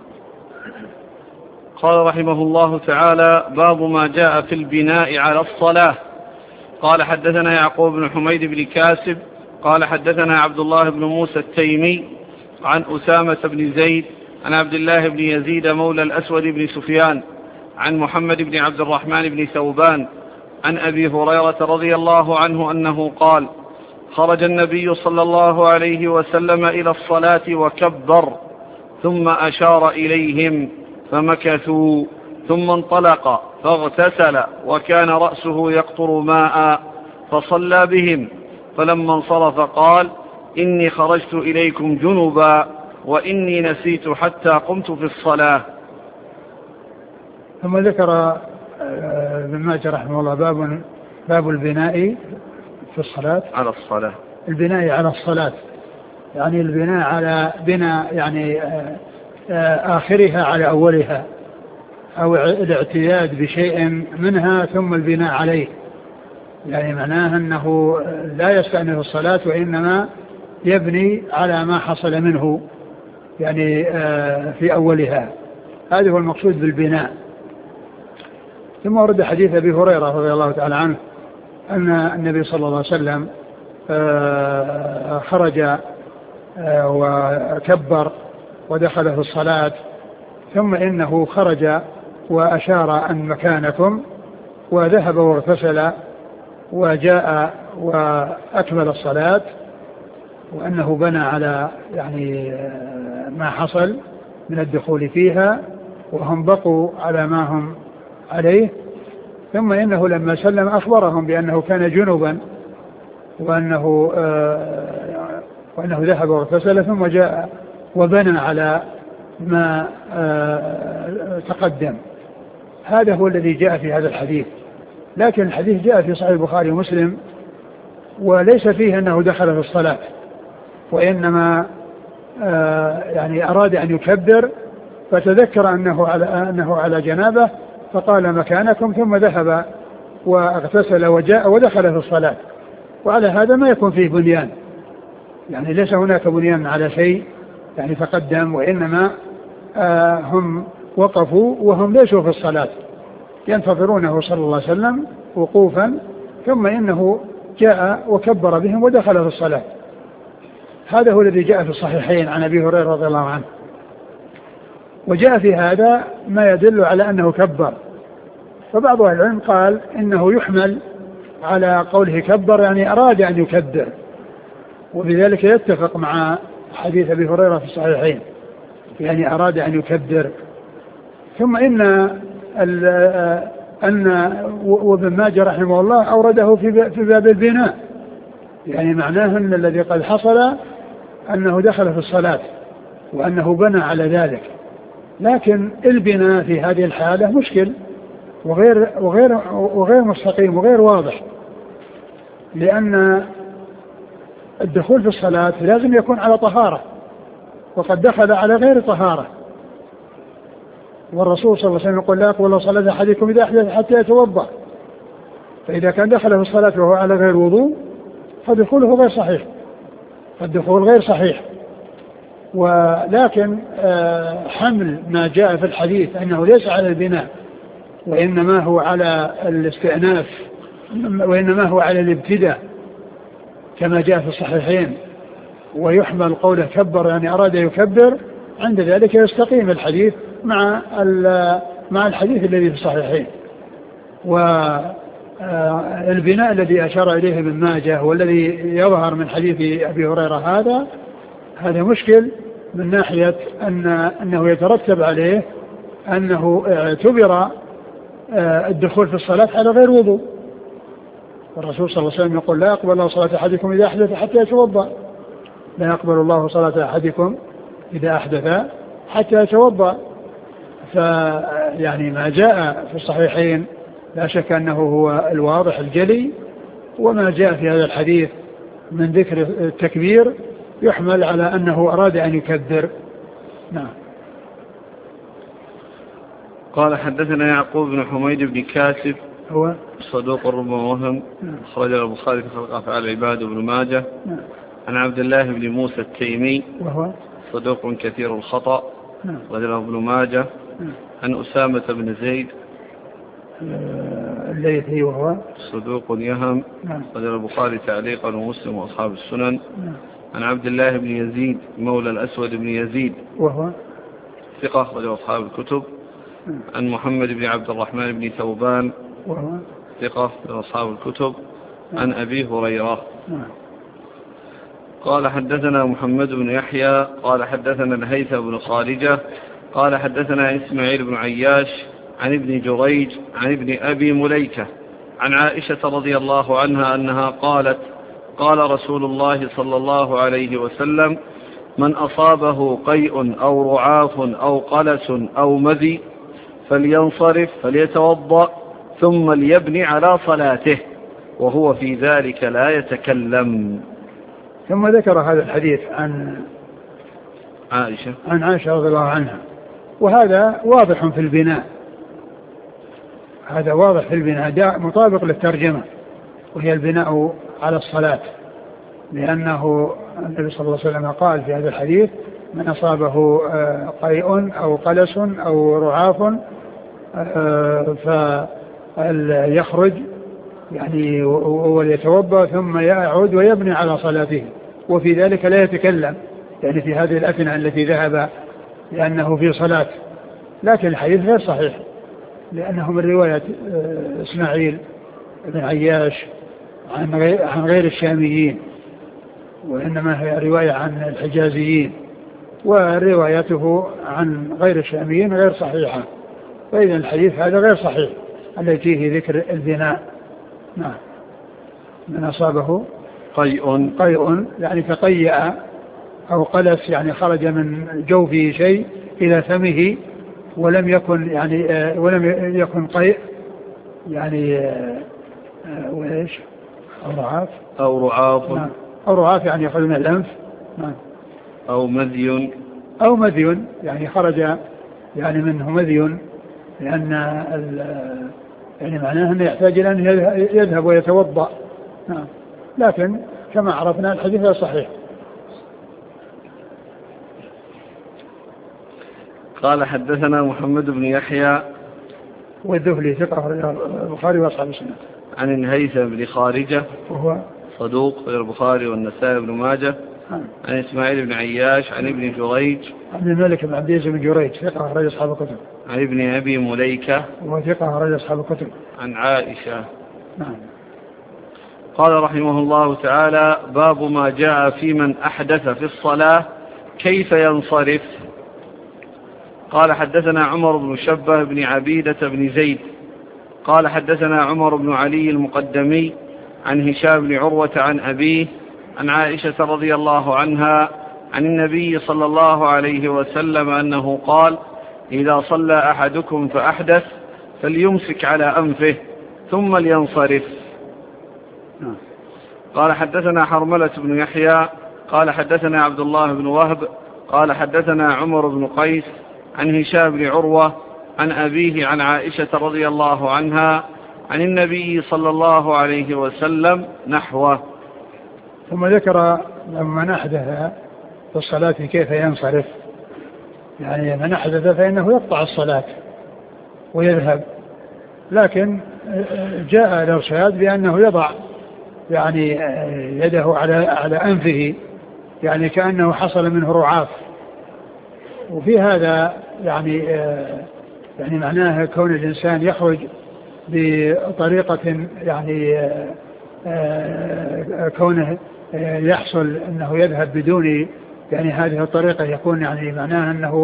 [SPEAKER 1] قال رحمه الله تعالى: باب ما جاء في البناء على الصلاة. قال حدثنا يعقوب بن حميد بن كاسب قال حدثنا عبد الله بن موسى التيمي عن أسامة بن زيد عن عبد الله بن يزيد مولى الأسود بن سفيان عن محمد بن عبد الرحمن بن ثوبان عن أبي هريرة رضي الله عنه أنه قال: خرج النبي صلى الله عليه وسلم إلى الصلاة وكبر ثم أشار إليهم فمكثوا ثم انطلق فاغتسل وكان رأسه يقطر ماء فصلى بهم، فلما انصرف قال: إني خرجت إليكم جنبا وإني نسيت حتى قمت في الصلاة.
[SPEAKER 2] ثم ذكر ابن ماجه رحمه الله باب باب البناء في الصلاة
[SPEAKER 1] على الصلاة
[SPEAKER 2] البناء على الصلاة يعني البناء على بناء يعني آخرها على أولها أو الاعتياد بشيء منها ثم البناء عليه، يعني معناه أنه لا يستأنف الصلاة وإنما يبني على ما حصل منه يعني في أولها. هذا هو المقصود بالبناء. ثم ورد حديث أبي هريرة رضي الله تعالى عنه أن النبي صلى الله عليه وسلم خرج وكبر ودخل في الصلاة ثم إنه خرج وأشار أن مكانكم وذهب واغتسل وجاء وأكمل الصلاة، وأنه بنى على يعني ما حصل من الدخول فيها وهم بقوا على ما هم عليه. ثم إنه لما سلم أخبرهم بأنه كان جنبا وأنه, آه وأنه ذهب واغتسل ثم جاء وبنى على ما آه تقدم. هذا هو الذي جاء في هذا الحديث، لكن الحديث جاء في صحيح البخاري ومسلم وليس فيه أنه دخل في الصلاة، وإنما آه يعني أراد أن يكبر فتذكر أنه على, أنه على جنابه فقال مكانكم ثم ذهب واغتسل وجاء ودخل في الصلاة. وعلى هذا ما يكون فيه بنيان، يعني ليس هناك بنيان على شيء يعني تقدم، وإنما آه هم وقفوا وهم ليسوا في الصلاة ينتظرونه صلى الله عليه وسلم وقوفا، ثم إنه جاء وكبر بهم ودخل في الصلاة. هذا هو الذي جاء في الصحيحين عن أبي هريرة رضي الله عنه. وجاء في هذا ما يدل على أنه كبر، فبعض أهل العلم قال إنه يحمل على قوله كبر يعني أراد أن يكبر، وبذلك يتفق مع حديث أبي هريرة في الصحيحين يعني أراد أن يكبر. ثم إن أن وابن ماجه رحمه الله أورده في باب البناء، يعني معناه أن الذي قد حصل أنه دخل في الصلاة وأنه بنى على ذلك، لكن البناء في هذه الحالة مشكل وغير, وغير, وغير مستقيم وغير واضح، لأن الدخول في الصلاة لازم يكون على طهارة، وقد دخل على غير طهارة، والرسول صلى الله عليه وسلم يقول لا يقبل صلاة أحدكم إذا أحدث حتى يتوضأ، فإذا كان دخل في الصلاة وهو على غير وضوء فدخوله غير صحيح، فالدخول غير صحيح. ولكن حمل ما جاء في الحديث أنه ليس على البناء وإنما هو على الاستئناف وإنما هو على الابتداء كما جاء في الصحيحين، ويحمل قوله كبر يعني أراد يكبر، عند ذلك يستقيم الحديث مع مع الحديث الذي في الصحيحين. والبناء الذي أشار إليه ابن ماجه والذي يظهر من حديث أبي هريرة هذا هذا مشكل من ناحية أن أنه يترتب عليه أنه اعتبر الدخول في الصلاة على غير وضوء، الرسول صلى الله عليه وسلم يقول لا يقبل الله صلاة أحدكم إذا أحدث حتى يتوضأ، لا يقبل الله صلاة أحدكم إذا أحدث حتى يتوضأ. فيعني ما جاء في الصحيحين لا شك أنه هو الواضح الجلي، وما جاء في هذا الحديث من ذكر التكبير يحمل على أنه أراد أن يكبر. نعم.
[SPEAKER 1] قال حدثنا يعقوب بن حميد بن كاسب
[SPEAKER 2] هو
[SPEAKER 1] صدوق ربما وهم، أخرج البخاري في خلق أفعال العباد وابن ماجه.
[SPEAKER 2] نعم.
[SPEAKER 1] عن عبد الله بن موسى التيمي
[SPEAKER 2] وهو
[SPEAKER 1] صدوق كثير الخطأ،
[SPEAKER 2] نعم.
[SPEAKER 1] أخرج له ابن ماجه.
[SPEAKER 2] نعم.
[SPEAKER 1] عن أسامة بن زيد
[SPEAKER 2] الليثي وهو
[SPEAKER 1] صدوق يهم،
[SPEAKER 2] نعم.
[SPEAKER 1] أخرج البخاري تعليقا ومسلم وأصحاب السنن.
[SPEAKER 2] نعم.
[SPEAKER 1] عن عبد الله بن يزيد مولى الأسود بن يزيد
[SPEAKER 2] وهو
[SPEAKER 1] ثقة، أخرج أصحاب الكتب.
[SPEAKER 2] نعم.
[SPEAKER 1] عن محمد بن عبد الرحمن بن ثوبان
[SPEAKER 2] وهو
[SPEAKER 1] ثقة من أصحاب الكتب.
[SPEAKER 2] نعم.
[SPEAKER 1] عن أبي هريرة.
[SPEAKER 2] نعم.
[SPEAKER 1] قال حدثنا محمد بن يحيى قال حدثنا الهيثم بن خارجة قال حدثنا إسماعيل بن عياش عن ابن جريج عن ابن أبي مليكة عن عائشة رضي الله عنها أنها قالت قال رسول الله صلى الله عليه وسلم: من أصابه قيء أو رعاف أو قلس أو مذي فلينصرف فليتوضأ ثم ليبني على صلاته وهو في ذلك لا يتكلم.
[SPEAKER 2] ثم ذكر هذا الحديث عن
[SPEAKER 1] عائشة
[SPEAKER 2] عن عائشة رضي الله عنها، وهذا واضح في البناء، هذا واضح في البناء مطابق للترجمة، وهي البناء على الصلاة، لأنه النبي صلى الله عليه وسلم قال في هذا الحديث: من أصابه قيء أو قلس أو رعاف فليخرج يعني وليتوضأ ثم يعود ويبني على صلاته وفي ذلك لا يتكلم، يعني في هذه الأثناء التي ذهب لأنه في صلاة. لكن الحديث غير صحيح، لأنه من رواية إسماعيل بن عياش عن غير الشاميين، وإنما هي رواية عن الحجازيين، وروايته عن غير الشاميين غير صحيحة، فإذا الحديث هذا غير صحيح الذي فيه ذكر البناء. نعم. من أصابه
[SPEAKER 1] قيء
[SPEAKER 2] قيء يعني تقيأ، أو قلس يعني خرج من جوفه شيء إلى فمه ولم يكن يعني ولم يكن قيء يعني وإيش أو رعاف
[SPEAKER 1] أو رعاف
[SPEAKER 2] نعم. أو رعاف يعني يخرج من الأنف. نعم.
[SPEAKER 1] أو مذي
[SPEAKER 2] أو مذي يعني خرج يعني منه مذي، لأن يعني معناه أنه يحتاج إلى أن يذهب ويتوضأ. نعم. لكن كما عرفنا الحديث صحيح.
[SPEAKER 1] قال حدثنا محمد بن يحيى
[SPEAKER 2] والذهلي ثقة البخاري وأصحاب السنة.
[SPEAKER 1] عن الهيثم بن خارجة
[SPEAKER 2] وهو
[SPEAKER 1] صدوق البخاري والنسائي بن ماجه.
[SPEAKER 2] نعم.
[SPEAKER 1] عن إسماعيل بن عياش عن ابن جريج
[SPEAKER 2] عن الملك بن عبد العزيز بن جريج ثقة أخرج أصحاب الكتب.
[SPEAKER 1] عن ابن أبي مليكة
[SPEAKER 2] وثقة أخرج أصحاب الكتب.
[SPEAKER 1] عن عائشة.
[SPEAKER 2] نعم.
[SPEAKER 1] قال رحمه الله تعالى: باب ما جاء في من أحدث في الصلاة كيف ينصرف. قال حدثنا عمر بن شبه بن عبيدة بن زيد قال حدثنا عمر بن علي المقدمي عن هشام بن عروة عن أبيه عن عائشة رضي الله عنها عن النبي صلى الله عليه وسلم أنه قال: إذا صلى أحدكم فأحدث فليمسك على أنفه ثم لينصرف. قال حدثنا حرملة بن يحيى قال حدثنا عبد الله بن وهب قال حدثنا عمر بن قيس عن هشام بن عروة عن أبيه عن عائشة رضي الله عنها عن النبي صلى الله عليه وسلم نحوه.
[SPEAKER 2] ثم ذكر لما أحدث في الصلاة كيف ينصرف، يعني من أحدث فإنه يقطع الصلاة ويذهب، لكن جاء الإرشاد بأنه يضع يعني يده على على أنفه، يعني كأنه حصل منه رعاف. وفي هذا يعني يعني معناه كون الإنسان يخرج بطريقة يعني كونه يحصل أنه يذهب بدون يعني هذه الطريقة، يكون يعني معناه أنه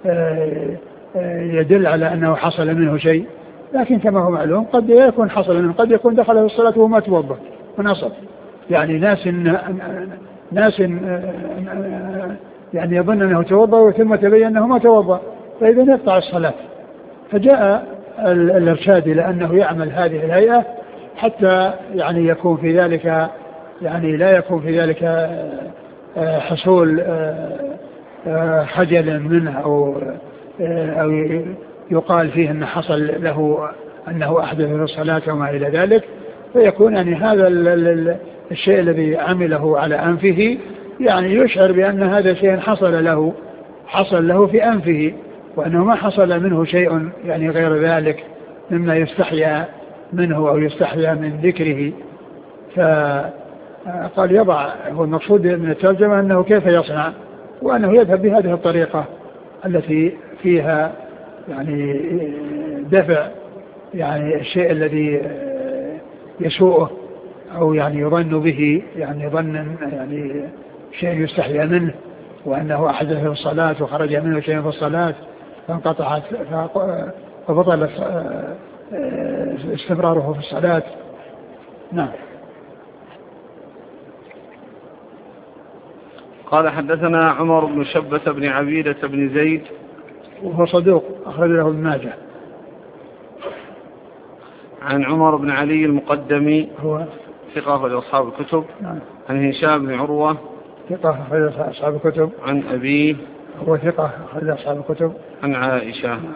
[SPEAKER 2] يدل على أنه حصل منه شيء، لكن كما هو معلوم قد يكون حصل منه، قد يكون دخل في الصلاة وما توضأ ونصب، يعني ناس ناس يعني يظن أنه توضأ ثم تبين أنه ما توضأ، فإذا يقطع الصلاة فجاء الإرشاد إلى أنه يعمل هذه الهيئة حتى يعني يكون في ذلك يعني لا يكون في ذلك حصول خجل منه أو أو يقال فيه أن حصل له أنه أحدث في الصلاة وما إلى ذلك، فيكون يعني هذا الشيء الذي عمله على أنفه يعني يشعر بأن هذا شيء حصل له حصل له في أنفه، وأنه ما حصل منه شيء يعني غير ذلك مما يستحيا منه أو يستحيا من ذكره. فقال يضع، هو المقصود من الترجمة أنه كيف يصنع، وأنه يذهب بهذه الطريقة التي فيها يعني دفع يعني الشيء الذي يسوءه أو يعني يظن به يعني ظنا يعني شيء يستحيا منه، وأنه أحدث في الصلاة وخرج منه شيء في الصلاة فانقطعت فبطل استمراره في الصلاة. نعم.
[SPEAKER 1] قال حدثنا عمر بن شبة بن عبيدة بن زيد
[SPEAKER 2] وهو صدوق أخرج له ابن ماجه.
[SPEAKER 1] عن عمر بن علي المقدمي
[SPEAKER 2] هو
[SPEAKER 1] ثقة أخرج أصحاب الكتب.
[SPEAKER 2] نعم.
[SPEAKER 1] عن هشام بن عروة
[SPEAKER 2] ثقة أخرج أصحاب الكتب.
[SPEAKER 1] عن أبيه
[SPEAKER 2] هو ثقة أخرج أصحاب الكتب.
[SPEAKER 1] عن عائشة. نعم.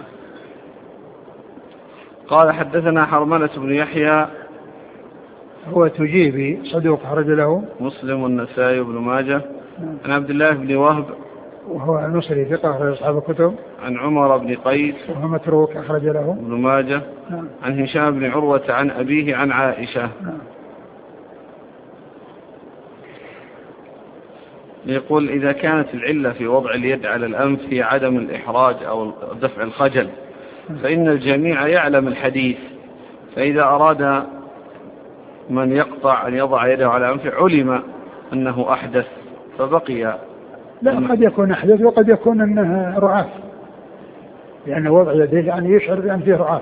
[SPEAKER 1] قال حدثنا حرملة بن يحيى
[SPEAKER 2] هو تجيبي صدوق أخرج له
[SPEAKER 1] مسلم والنسائي وابن ماجه.
[SPEAKER 2] نعم.
[SPEAKER 1] عن عبد الله بن وهب
[SPEAKER 2] وهو المصري ثقة أخرج أصحاب الكتب.
[SPEAKER 1] عن عمر بن قيس
[SPEAKER 2] وهو متروك أخرج له
[SPEAKER 1] ابن ماجه.
[SPEAKER 2] نعم.
[SPEAKER 1] عن هشام بن عروة عن أبيه عن عائشة.
[SPEAKER 2] نعم.
[SPEAKER 1] يقول إذا كانت العلة في وضع اليد على الأنف هي عدم الإحراج أو دفع الخجل فإن الجميع يعلم الحديث، فإذا أراد من يقطع أن يضع يده على أنفه علم أنه أحدث فبقي.
[SPEAKER 2] لا، قد يكون أحدث وقد يكون أنه رعاف، لأن وضع يده يعني يشعر بأن فيه رعاف.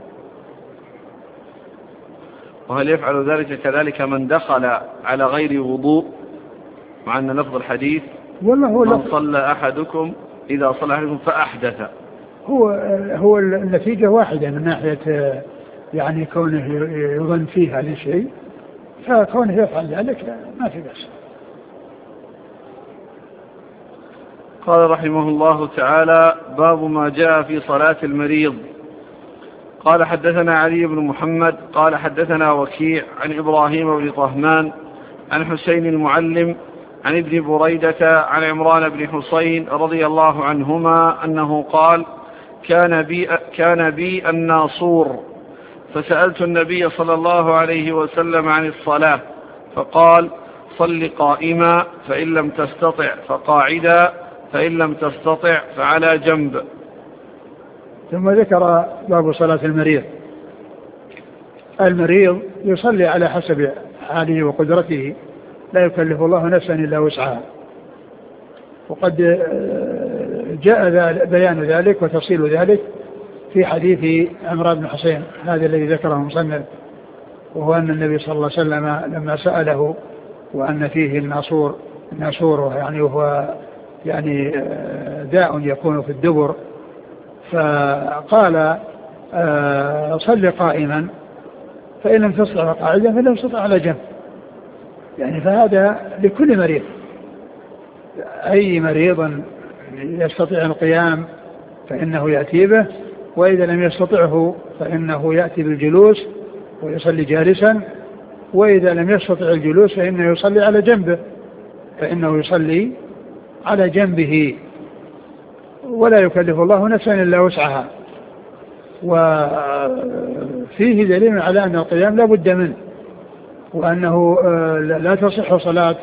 [SPEAKER 1] وهل يفعل ذلك كذلك من دخل على غير وضوء مع أن لفظ الحديث
[SPEAKER 2] والله هو
[SPEAKER 1] من صلى أحدكم إذا صلى أحدكم فأحدث،
[SPEAKER 2] هو هو النتيجة واحدة من ناحية يعني كونه يظن فيه هذا الشيء، فكونه يفعل ذلك ما في بأس.
[SPEAKER 1] قال رحمه الله تعالى باب ما جاء في صلاة المريض. قال حدثنا علي بن محمد قال حدثنا وكيع عن إبراهيم بن طهمان عن حسين المعلم عن ابن بريدة عن عمران بن حسين رضي الله عنهما أنه قال كان بي, كان بي الناصور فسألت النبي صلى الله عليه وسلم عن الصلاة فقال صل قائما فإن لم تستطع فقاعدا فإن لم تستطع فعلى جنب.
[SPEAKER 2] ثم ذكر باب صلاة المريض. المريض يصلي على حسب حاله وقدرته، لا يكلف الله نفسا إلا وسعها، وقد جاء بيان ذلك وتفصيل ذلك في حديث عمران بن حسين هذا الذي ذكره مصنف، وهو أن النبي صلى الله عليه وسلم لما سأله وأن فيه الناصور الناصور يعني وهو يعني داء يكون في الدبر، فقال صل قائما فإن لم تستطع قاعدا فإن لم تستطع على جنب، يعني فهذا لكل مريض، أي مريض يستطيع القيام فإنه يأتي به، وإذا لم يستطعه فإنه يأتي بالجلوس ويصلي جالسا، وإذا لم يستطع الجلوس فإنه يصلي على جنبه فإنه يصلي على جنبه، ولا يكلف الله نفسا إلا وسعها. وفيه دليل على أن القيام لا بد منه، وأنه لا تصح صلاة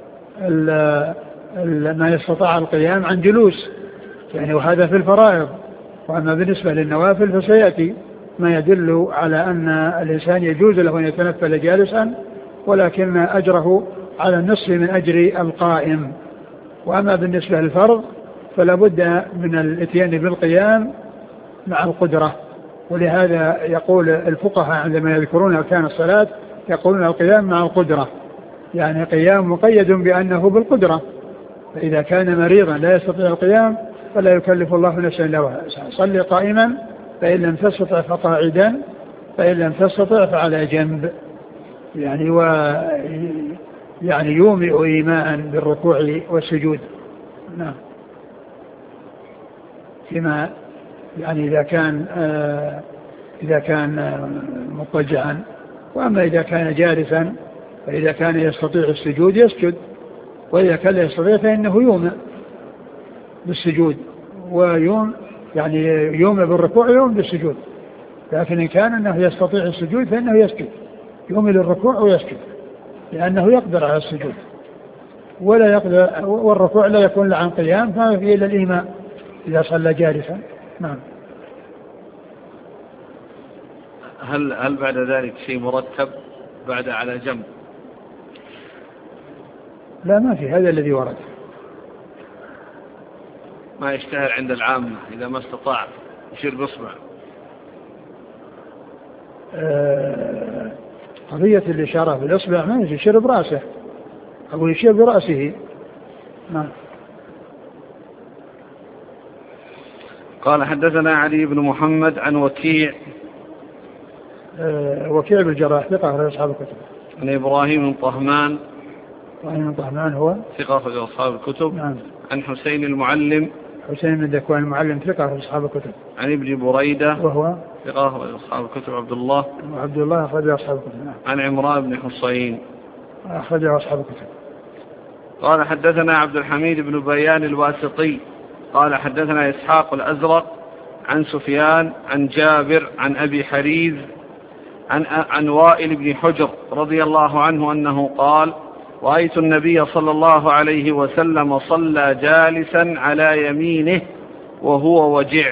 [SPEAKER 2] ما يستطاع القيام عن جلوس، يعني وهذا في الفرائض. وأما بالنسبة للنوافل فسيأتي ما يدل على أن الإنسان يجوز له أن يتنفل جالسا، ولكن أجره على النصف من أجر القائم. وأما بالنسبة للفرض فلا بد من الاتيان بالقيام مع القدرة، ولهذا يقول الفقهاء عندما يذكرون أركان الصلاة يقولون القيام مع القدرة، يعني قيام مقيد بأنه بالقدرة، فإذا كان مريضا لا يستطيع القيام فلا يكلف الله نفسا إلا وسعها. صل قائما فإن لم تستطع فقاعدا فإن لم تستطع فعلى جنب. يعني و يعني يومئ إيماء بالركوع والسجود. نعم. فيما يعني إذا كان آه إذا كان آه مضطجعا. وأما إذا كان جالسا فإذا كان يستطيع السجود يسجد، وإذا كان لا يستطيع فإنه يومئ بالسجود، ويوم يعني يومئ بالركوع ويوم بالسجود. لكن إن كان أنه يستطيع السجود فإنه يسجد، يومئ للركوع ويسجد، لأنه يقدر على السجود ولا يقدر، والركوع لا يكون عن قيام فما فيه إلا الإيماء إذا صلى جالسا. نعم.
[SPEAKER 1] هل هل بعد ذلك شيء مرتب بعد على جنب؟
[SPEAKER 2] لا، ما في، هذا الذي ورد.
[SPEAKER 1] ما يشتهر عند العامة إذا ما استطاع يشير بإصبع.
[SPEAKER 2] آه قضية الإشارة بالإصبع ما يشير برأسه أو يشير برأسه. نعم.
[SPEAKER 1] قال حدثنا علي بن محمد عن وكيع
[SPEAKER 2] أه وكيع بالجراح ثقة أخرج أصحاب الكتب.
[SPEAKER 1] عن إبراهيم بن طهمان
[SPEAKER 2] إبراهيم بن طهمان هو
[SPEAKER 1] ثقة أخرج أصحاب الكتب.
[SPEAKER 2] نعم.
[SPEAKER 1] عن حسين المعلم
[SPEAKER 2] حسين بن ذكوان المعلم ثقة أخرج أصحاب الكتب.
[SPEAKER 1] عن ابن بريدة
[SPEAKER 2] وهو
[SPEAKER 1] ثقة أخرج أصحاب الكتب عبد الله
[SPEAKER 2] وعبد الله أخرج أصحاب الكتب. نعم.
[SPEAKER 1] عن عمران بن حصين
[SPEAKER 2] أخرج أصحاب الكتب.
[SPEAKER 1] قال حدثنا عبد الحميد بن بيان الواسطي قال حدثنا إسحاق الأزرق عن سفيان عن جابر عن أبي حريز عن, عن وائل بن حجر رضي الله عنه أنه قال رأيت النبي صلى الله عليه وسلم صلى جالسا على يمينه وهو وجع.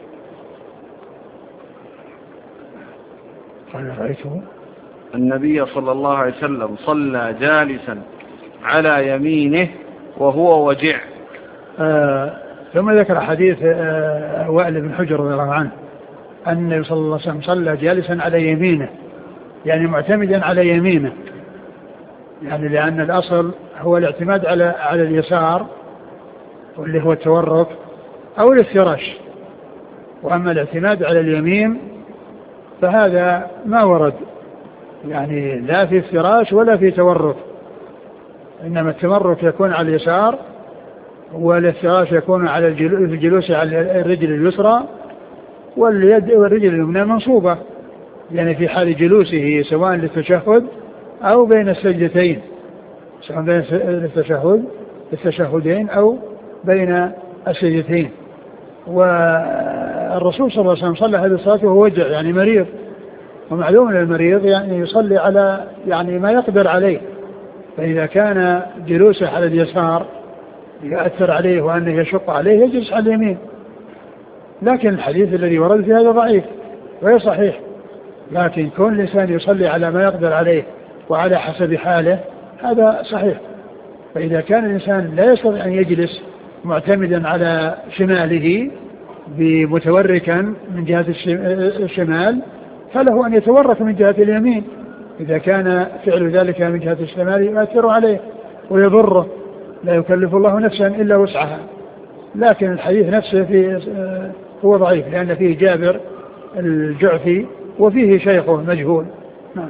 [SPEAKER 2] قال رأيته
[SPEAKER 1] النبي صلى الله عليه وسلم صلى جالسا على يمينه وهو وجع.
[SPEAKER 2] آه ثم ذكر حديث آه وائل بن حجر رضي الله عنه أن النبي صلى الله عليه وسلم صلى جالسا على يمينه، يعني معتمدا على يمينه، يعني لأن الأصل هو الاعتماد على على اليسار واللي هو التورك أو الافتراش، وأما الاعتماد على اليمين فهذا ما ورد، يعني لا في افتراش ولا في تورك، إنما التمرك يكون على اليسار والافتراش يكون على الجلوس على الرجل اليسرى واليد والرجل اليمنى منصوبة، يعني في حال جلوسه سواء للتشهد أو بين السجدتين، سواء بين التشهد التشهدين أو بين السجدتين. والرسول صلى الله عليه وسلم صلى هذه الصلاة وهو وجع، يعني مريض، ومعلوم أن المريض يعني يصلي على يعني ما يقدر عليه، فإذا كان جلوسه على اليسار يأثر عليه وأنه يشق عليه يجلس على اليمين. لكن الحديث الذي ورد في هذا ضعيف غير صحيح، لكن كون الإنسان يصلي على ما يقدر عليه وعلى حسب حاله هذا صحيح. فإذا كان الإنسان لا يستطيع أن يجلس معتمدا على شماله بمتوركا من جهة الشمال فله أن يتورك من جهة اليمين، إذا كان فعل ذلك من جهة الشمال يؤثر عليه ويضره، لا يكلف الله نفسا إلا وسعها. لكن الحديث نفسه فيه هو ضعيف لأن فيه جابر الجعفي وفيه شيخه مجهول. نعم.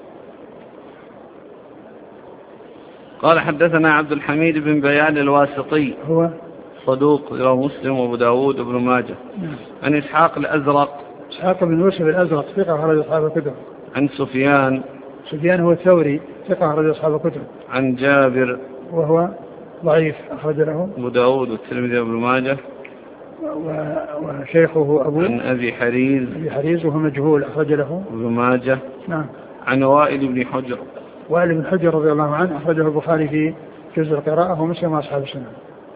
[SPEAKER 1] قال حدثنا عبد الحميد بن بيان الواسطي
[SPEAKER 2] هو
[SPEAKER 1] صدوق رواه مسلم وابو داود وابن ماجه.
[SPEAKER 2] نعم.
[SPEAKER 1] عن إسحاق الأزرق
[SPEAKER 2] إسحاق بن يوسف الأزرق ثقة أخرج أصحاب الكتب.
[SPEAKER 1] عن سفيان
[SPEAKER 2] سفيان هو الثوري ثقة أخرج أصحاب الكتب.
[SPEAKER 1] عن جابر
[SPEAKER 2] وهو ضعيف أخرج له
[SPEAKER 1] أبو داود والترمذي وابن ماجه.
[SPEAKER 2] وشيخه أبو
[SPEAKER 1] عن أبي حريز
[SPEAKER 2] أبي حريز وهو مجهول أخرج له
[SPEAKER 1] ابن ماجه.
[SPEAKER 2] نعم.
[SPEAKER 1] عن وائل بن حجر
[SPEAKER 2] وائل بن حجر رضي الله عنه أخرجه البخاري في جزء القراءة ومسلم وأصحاب السنة.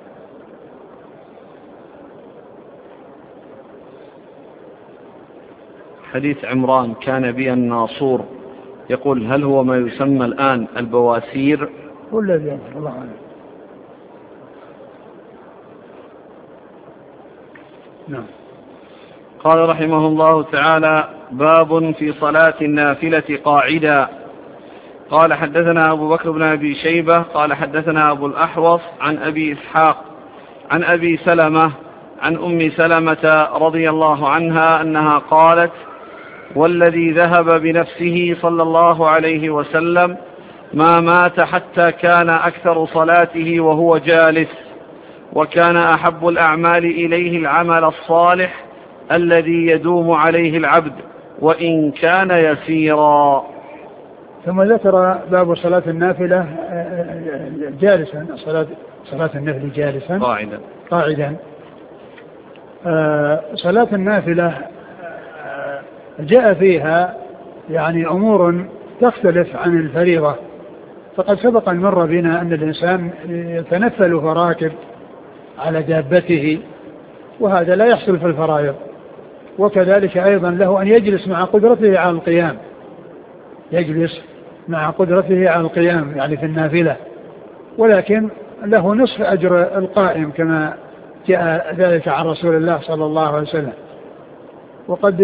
[SPEAKER 1] حديث عمران كان بي الناصور يقول هل هو ما يسمى الآن البواسير؟
[SPEAKER 2] هو الذي يعلم الله عنه. نعم.
[SPEAKER 1] قال رحمه الله تعالى باب في صلاة النافلة قاعدا. قال حدثنا أبو بكر بن أبي شيبة قال حدثنا أبو الأحوص عن أبي إسحاق عن أبي سلمة عن أم سلمة رضي الله عنها أنها قالت: والذي ذهب بنفسه صلى الله عليه وسلم ما مات حتى كان أكثر صلاته وهو جالس، وكان أحب الأعمال إليه العمل الصالح الذي يدوم عليه العبد وإن كان يسيرا.
[SPEAKER 2] ثم ذكر باب صلاة النافلة جالسا، صلاة صلاة النفل جالسا
[SPEAKER 1] قاعدا
[SPEAKER 2] قاعدا. صلاة النافلة جاء فيها يعني أمور تختلف عن الفريضة، فقد سبق أن مر بنا أن الإنسان يتنفل وهو راكب على دابته، وهذا لا يحصل في الفرائض. وكذلك أيضا له أن يجلس مع قدرته على القيام، يجلس مع قدرته على القيام يعني في النافلة، ولكن له نصف أجر القائم كما جاء ذلك عن رسول الله صلى الله عليه وسلم. وقد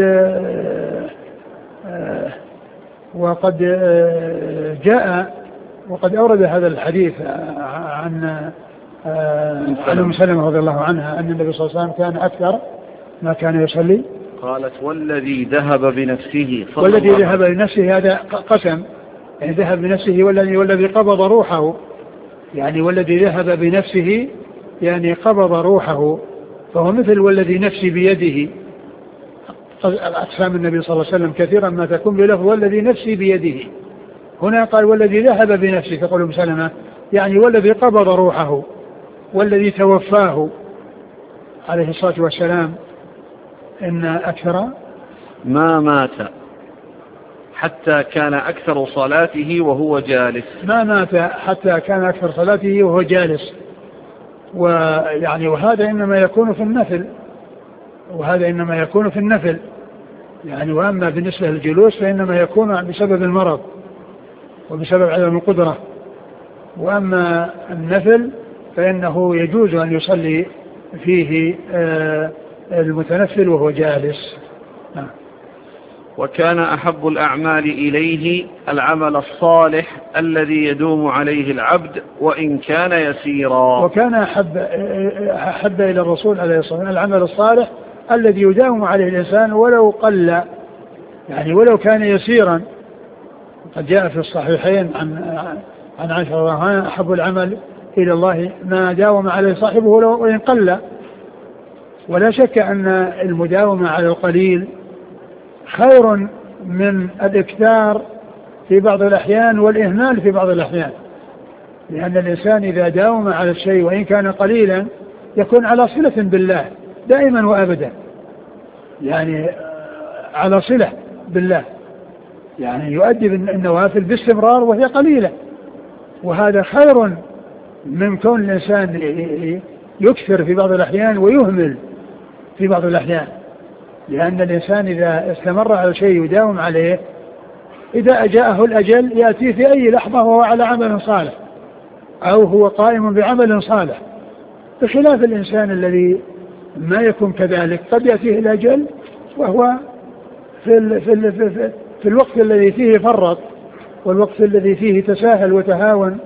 [SPEAKER 2] وقد جاء وقد أورد هذا الحديث عن عن أم سلمة رضي الله عنها أن النبي صلى الله عليه وسلم كان أكثر ما كان يصلي.
[SPEAKER 1] قالت: والذي ذهب بنفسه
[SPEAKER 2] والذي ذهب بنفسه، هذا قسم يعني ذهب بنفسه، والذي والذي قبض روحه، يعني والذي ذهب بنفسه يعني قبض روحه، فهو مثل والذي نفسي بيده. أقسام النبي صلى الله عليه وسلم كثيرا ما تكون بلفظ والذي نفسي بيده، هنا قال والذي ذهب بنفسه، تقول أم سلمة يعني والذي قبض روحه والذي توفاه عليه الصلاة والسلام إن أكثر
[SPEAKER 1] ما مات حتى كان أكثر صلاته وهو جالس.
[SPEAKER 2] ما مات حتى كان أكثر صلاته وهو جالس. ويعني وهذا إنما يكون في النفل، وهذا إنما يكون في النفل يعني. وأما بالنسبة للجلوس فإنما يكون بسبب المرض وبسبب عدم القدرة. وأما النفل فإنه يجوز أن يصلي فيه المتنفل وهو جالس.
[SPEAKER 1] وكان أحب الأعمال إليه العمل الصالح الذي يدوم عليه العبد وإن كان يسيرا.
[SPEAKER 2] وكان أحب, أحب إلى الرسول عليه الصلاة والسلام العمل الصالح الذي يداوم عليه الإنسان ولو قل، يعني ولو كان يسيرا. قد جاء في الصحيحين عن عن عائشة رضي الله عنها: أحب العمل إلى الله ما داوم عليه صاحبه وإن قل. ولا شك أن المداومة على القليل خير من الإكثار في بعض الأحيان والإهمال في بعض الأحيان، لأن الإنسان إذا داوم على الشيء وإن كان قليلا يكون على صلة بالله دائما وأبدا، يعني على صلة بالله، يعني يؤدي النوافل باستمرار وهي قليلة. وهذا خير من كون الإنسان يكثر في بعض الأحيان ويهمل في بعض الأحيان، لأن الإنسان إذا استمر على شيء يداوم عليه إذا أجاءه الأجل يأتي في أي لحظة وهو على عمل صالح أو هو قائم بعمل صالح، بخلاف الإنسان الذي ما يكون كذلك. قد يأتيه الأجل وهو في, ال في, ال في, ال في الوقت الذي فيه فرط والوقت الذي فيه تساهل وتهاون.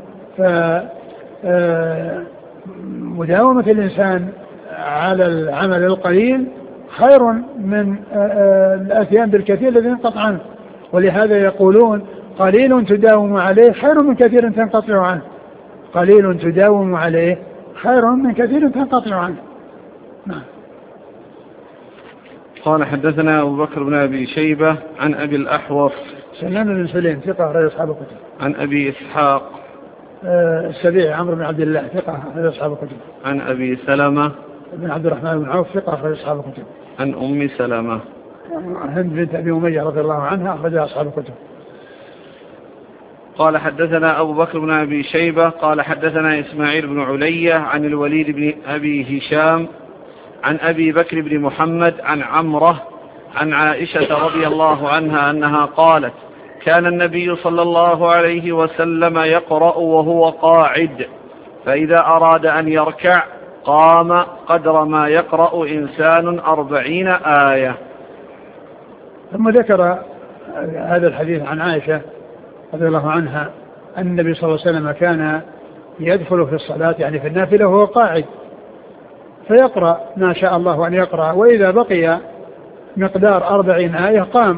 [SPEAKER 2] فمداومة الإنسان على العمل القليل خير من الأتيان بالكثير الذي ينقطع عنه. ولهذا يقولون: قليل تداوم عليه خير من كثير تنقطع عنه. قليل تداوم عليه خير من كثير تنقطع عنه. نعم.
[SPEAKER 1] قال: حدثنا أبو بكر بن أبي شيبة عن أبي الأحوص
[SPEAKER 2] سلام بن سليم ثقة رجل أصحاب الكتب.
[SPEAKER 1] عن أبي إسحاق
[SPEAKER 2] آه السبيعي عمرو بن عبد الله ثقة رجل أصحاب الكتب.
[SPEAKER 1] عن أبي سلمة
[SPEAKER 2] بن عبد الرحمن بن عوف ثقة رجل أصحاب الكتب.
[SPEAKER 1] عن أم سلمة
[SPEAKER 2] هند بنت أبي أمية رضي الله عنها أخرجها أصحاب الكتب.
[SPEAKER 1] قال: حدثنا أبو بكر بن أبي شيبة قال: حدثنا إسماعيل بن علية عن الوليد بن أبي هشام عن أبي بكر بن محمد عن عمره عن عائشة رضي الله عنها أنها قالت: كان النبي صلى الله عليه وسلم يقرأ وهو قاعد، فإذا أراد أن يركع قام قدر ما يقرأ إنسان أربعين آية.
[SPEAKER 2] ثم ذكر هذا الحديث عن عائشة رضي الله عنها أن النبي صلى الله عليه وسلم كان يدخل في الصلاة يعني في النافلة وهو قاعد، فيقرأ ما شاء الله أن يقرأ، وإذا بقي مقدار أربعين آية قام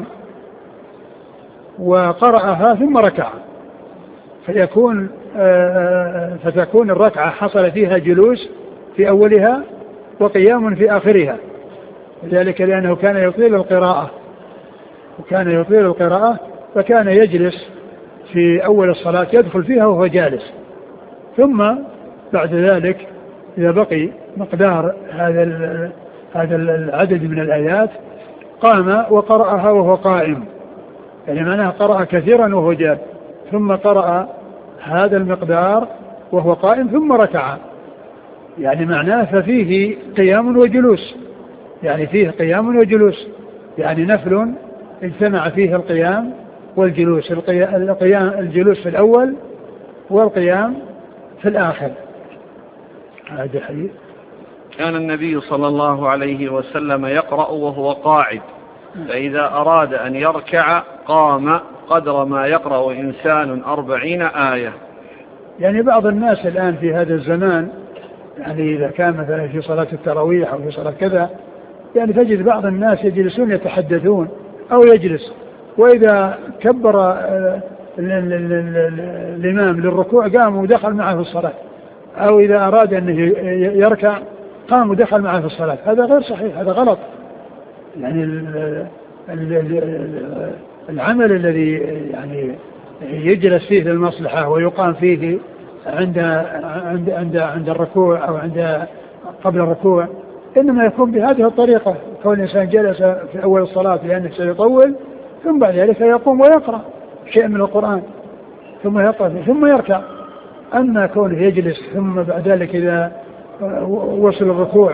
[SPEAKER 2] وقرأها ثم ركع، فيكون فتكون الركعة حصل فيها جلوس في أولها وقيام في آخرها، ذلك لأنه كان يطيل القراءة وكان يطيل القراءة فكان يجلس في أول الصلاة يدخل فيها وهو جالس، ثم بعد ذلك إذا بقي مقدار هذا هذا العدد من الآيات قام وقرأها وهو قائم، يعني معناها قرأ كثيرا وهو جالس، ثم قرأ هذا المقدار وهو قائم ثم ركع، يعني معناه ففيه قيام وجلوس، يعني فيه قيام وجلوس، يعني نفل اجتمع فيه القيام والجلوس، القيام الجلوس في الأول والقيام في الآخر. هذا حديث.
[SPEAKER 1] كان النبي صلى الله عليه وسلم يقرأ وهو قاعد، فإذا أراد أن يركع قام قدر ما يقرأ إنسان أربعين آية.
[SPEAKER 2] يعني بعض الناس الآن في هذا الزمان، يعني إذا كان مثلا في صلاة التراويح أو في صلاة كذا، يعني تجد بعض الناس يجلسون يتحدثون أو يجلس، وإذا كبر الإمام للركوع قام ودخل معه في الصلاة، أو إذا أراد أن يركع قام ودخل معه في الصلاة. هذا غير صحيح، هذا غلط. يعني العمل الذي يعني يجلس فيه للمصلحة ويقام فيه عند عند عند عند الركوع أو عند قبل الركوع إنما يكون بهذه الطريقة، كون الإنسان جلس في أول الصلاة لأنه سيطول، ثم بعد ذلك يقوم ويقرأ شيء من القرآن ثم يقرأ ثم يركع. أما كونه يجلس ثم بعد ذلك إذا وصل الركوع،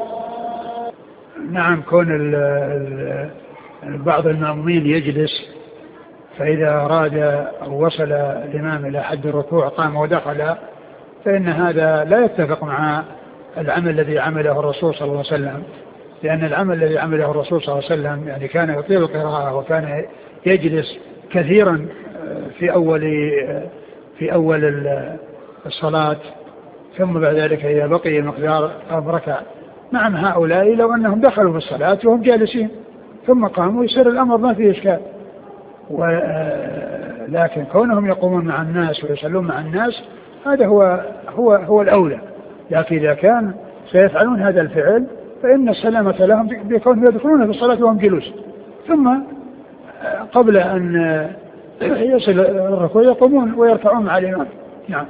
[SPEAKER 2] نعم، كون ال ال بعض المأمومين يجلس فإذا أراد أو وصل الإمام إلى حد الركوع قام ودخل، فإن هذا لا يتفق مع العمل الذي عمله الرسول صلى الله عليه وسلم، لأن العمل الذي عمله الرسول صلى الله عليه وسلم يعني كان يطيل القراءة وكان يجلس كثيرا في أول في أول الصلاة، ثم بعد ذلك إذا بقي مقدار أو ركع. نعم، هؤلاء لو أنهم دخلوا في الصلاة وهم جالسين ثم قاموا يصير الأمر ما فيه إشكال، ولكن كونهم يقومون مع الناس ويصلون مع الناس هذا هو هو هو الأولى. لكن إذا كان سيفعلون هذا الفعل فإن السلامة لهم بكونهم يدخلون في الصلاة وهم جلوس، ثم قبل أن يصل الركوع يقومون ويركعون مع الإمام. نعم.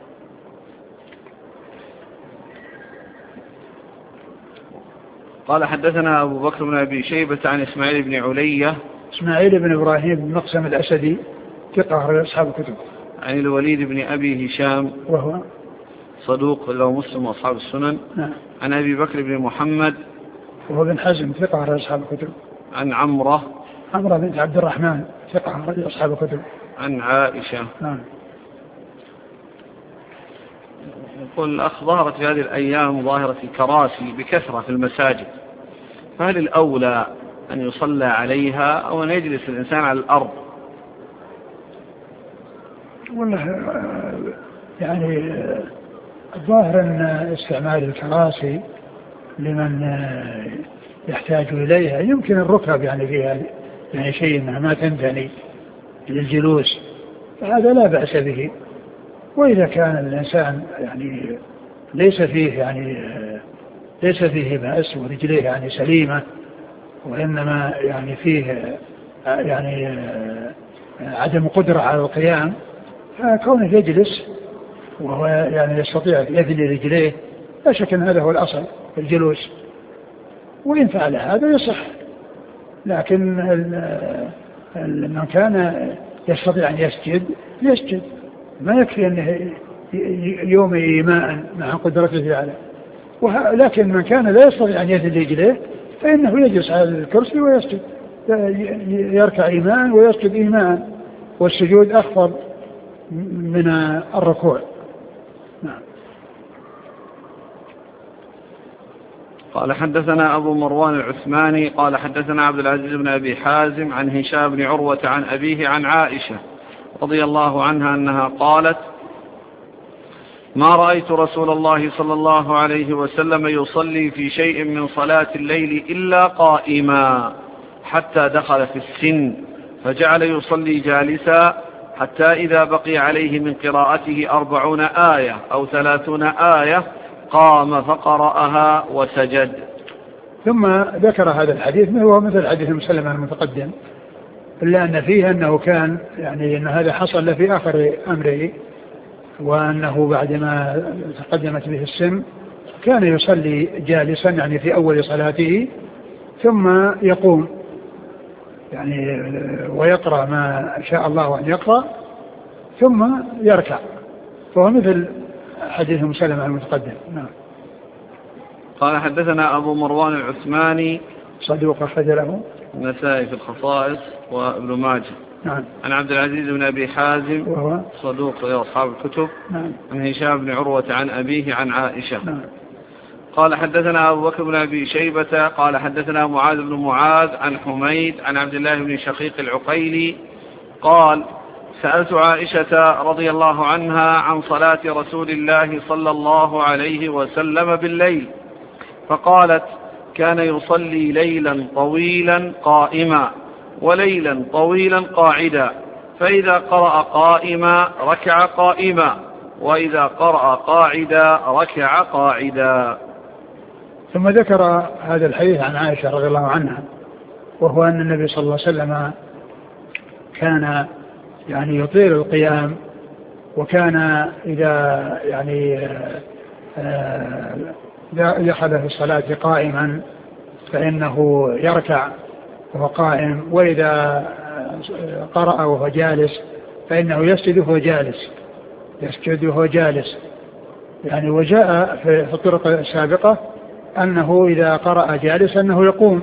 [SPEAKER 1] قال حدثنا أبو بكر بن أبي شيبة عن إسماعيل بن علية
[SPEAKER 2] إسماعيل بن إبراهيم بن مقسم الأسدي ثقة أصحاب الكتب.
[SPEAKER 1] عن الوليد بن أبي هشام
[SPEAKER 2] وهو
[SPEAKER 1] صدوق له مسلم وأصحاب السنن.
[SPEAKER 2] نعم.
[SPEAKER 1] عن أبي بكر بن محمد
[SPEAKER 2] وهو بن حزم ثقة أصحاب الكتب.
[SPEAKER 1] عن عمرة
[SPEAKER 2] عمرة بنت عبد الرحمن ثقة أصحاب الكتب.
[SPEAKER 1] عن عائشة.
[SPEAKER 2] نعم.
[SPEAKER 1] يقول الأخ ظهرت في هذه الأيام ظاهرة الكراسي بكثرة في المساجد، فهل الأولى أن يصلى عليها أو أن يجلس الإنسان على الأرض؟
[SPEAKER 2] والله يعني الظاهر أن استعمال الكراسي لمن يحتاج إليها يمكن الركب يعني فيها يعني شيء أنها ما تنثني للجلوس، فهذا لا بأس به. وإذا كان الإنسان يعني ليس فيه يعني ليس فيه بأس ورجليه يعني سليمة، وإنما يعني فيه يعني عدم قدرة على القيام، فكونه يجلس وهو يعني يستطيع يثني رجليه لا شك أن هذا هو الأصل الجلوس، وإن فعل هذا يصح. لكن من كان يستطيع أن يسجد يسجد، ما يكفي أنه يوم إيماء مع قدرته على، لكن من كان لا يستطيع أن يثني رجليه فإنه يجلس على الكرسي ويسجد، يركع إيماء ويسجد إيماء، والسجود أخفض من الركوع. نعم.
[SPEAKER 1] قال حدثنا أبو مروان العثماني قال حدثنا عبد العزيز بن أبي حازم عن هشام بن عروة عن أبيه عن عائشة رضي الله عنها أنها قالت: ما رأيت رسول الله صلى الله عليه وسلم يصلي في شيء من صلاة الليل إلا قائما حتى دخل في السن، فجعل يصلي جالسا حتى إذا بقي عليه من قراءته أربعون آية أو ثلاثون آية قام فقرأها وسجد.
[SPEAKER 2] ثم ذكر هذا الحديث هو مثل حديث مسلم المتقدم، إلا أن فيه أنه كان يعني أن هذا حصل له في آخر أمره، وأنه بعدما تقدمت به السن كان يصلي جالسا يعني في أول صلاته، ثم يقوم يعني ويقرأ ما شاء الله أن يقرأ ثم يركع، فهو مثل حديث مسلم المتقدم. نعم.
[SPEAKER 1] قال حدثنا أبو مروان العثماني
[SPEAKER 2] صدوق أخرج له
[SPEAKER 1] النسائي في الخصائص وابن ماجه.
[SPEAKER 2] نعم.
[SPEAKER 1] عن عبد العزيز بن أبي حازم
[SPEAKER 2] وهو
[SPEAKER 1] صدوق أصحاب الكتب.
[SPEAKER 2] نعم.
[SPEAKER 1] عن هشام بن عروة عن أبيه عن عائشة.
[SPEAKER 2] نعم.
[SPEAKER 1] قال حدثنا أبو بكر بن أبي شيبة قال حدثنا معاذ بن معاذ عن حميد عن عبد الله بن شقيق العقيلي قال سألت عائشة رضي الله عنها عن صلاة رسول الله صلى الله عليه وسلم بالليل، فقالت كان يصلي ليلا طويلا قائما وليلا طويلا قاعدا، فإذا قرأ قائما ركع قائما، وإذا قرأ قاعدا ركع قاعدا.
[SPEAKER 2] ثم ذكر هذا الحديث عن عائشة رضي الله عنها، وهو أن النبي صلى الله عليه وسلم كان يعني يطيل القيام، وكان إذا يعني دخل في الصلاة قائما فإنه يركع وهو قائم، وإذا قرأ وهو جالس فإنه يسجد وهو جالس يسجد وهو جالس يعني. وجاء في الطرق السابقة أنه إذا قرأ جالس أنه يقوم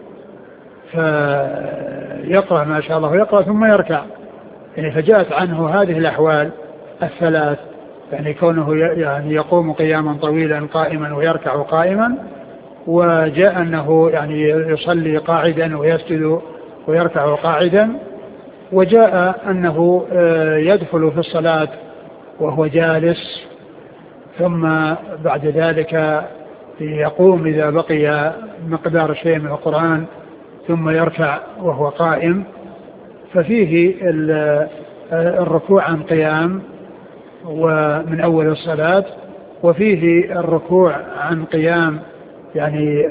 [SPEAKER 2] فيقرأ ما شاء الله يقرأ ثم يركع يعني. فجاءت عنه هذه الأحوال الثلاث، يعني كونه يعني يقوم قياما طويلا قائما ويركع قائما، وجاء أنه يعني يصلي قاعدا ويسجد ويركع قاعدا، وجاء أنه يدخل في الصلاة وهو جالس، ثم بعد ذلك يقوم إذا بقي مقدار شيء من القرآن ثم يركع وهو قائم. ففيه الركوع عن قيام ومن أول الصلاة، وفيه الركوع عن قيام يعني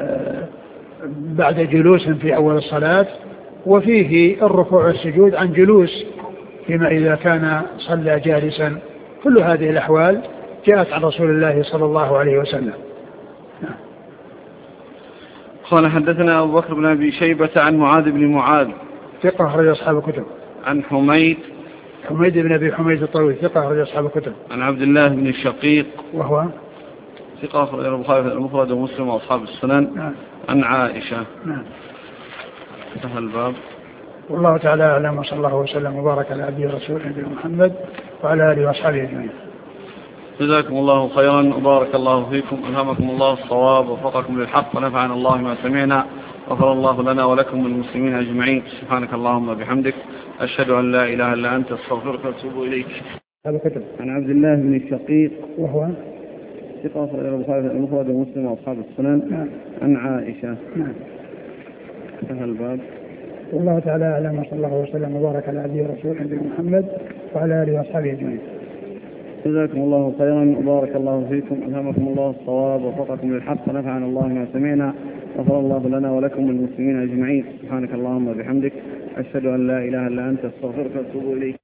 [SPEAKER 2] بعد جلوس في أول الصلاة، وفيه الركوع والسجود عن جلوس فيما إذا كان صلى جالسا. كل هذه الأحوال جاءت عن رسول الله صلى الله عليه وسلم.
[SPEAKER 1] قال حدثنا أبو بكر بن أبي شيبة عن معاذ بن معاذ
[SPEAKER 2] ثقة أخرج أصحاب الكتب.
[SPEAKER 1] عن حميد
[SPEAKER 2] حميد بن أبي حميد الطويل ثقة أخرج أصحاب الكتب.
[SPEAKER 1] عن عبد الله بن الشقيق وهو ثقة أخرج البخاري المفرد ومسلم وأصحاب السنن.
[SPEAKER 2] نعم.
[SPEAKER 1] عن عائشة.
[SPEAKER 2] نعم.
[SPEAKER 1] انتهى الباب.
[SPEAKER 2] والله تعالى أعلم، وصلى الله وسلم وبارك على عبده ورسوله نبينا محمد وعلى آله وأصحابه أجمعين.
[SPEAKER 1] جزاكم الله خيرا وبارك الله فيكم، ألهمكم الله الصواب ووفقكم للحق ونفعنا الله ما سمعنا، غفر الله لنا ولكم والمسلمين أجمعين. سبحانك اللهم وبحمدك، أشهد أن لا إله إلا أنت، أستغفرك وأتوب إليك. عن عبد الله بن الشقيق وهو ثقة أخرج البخاري المفرد ومسلم وأصحاب السنن.
[SPEAKER 2] نعم.
[SPEAKER 1] عن عائشة.
[SPEAKER 2] نعم.
[SPEAKER 1] انتهى الباب.
[SPEAKER 2] والله تعالى أعلم، وصلى الله وسلم وبارك على عبده ورسوله نبينا محمد وعلى آله وأصحابه أجمعين.
[SPEAKER 1] جزاكم الله خيرا وبارك الله فيكم، ألهمكم الله الصواب ووفقكم للحق ونفعنا الله ما سمعنا، غفر الله لنا ولكم والمسلمين أجمعين. سبحانك اللهم وبحمدك، أشهد أن لا إله إلا أنت، أستغفرك وأتوب إليك.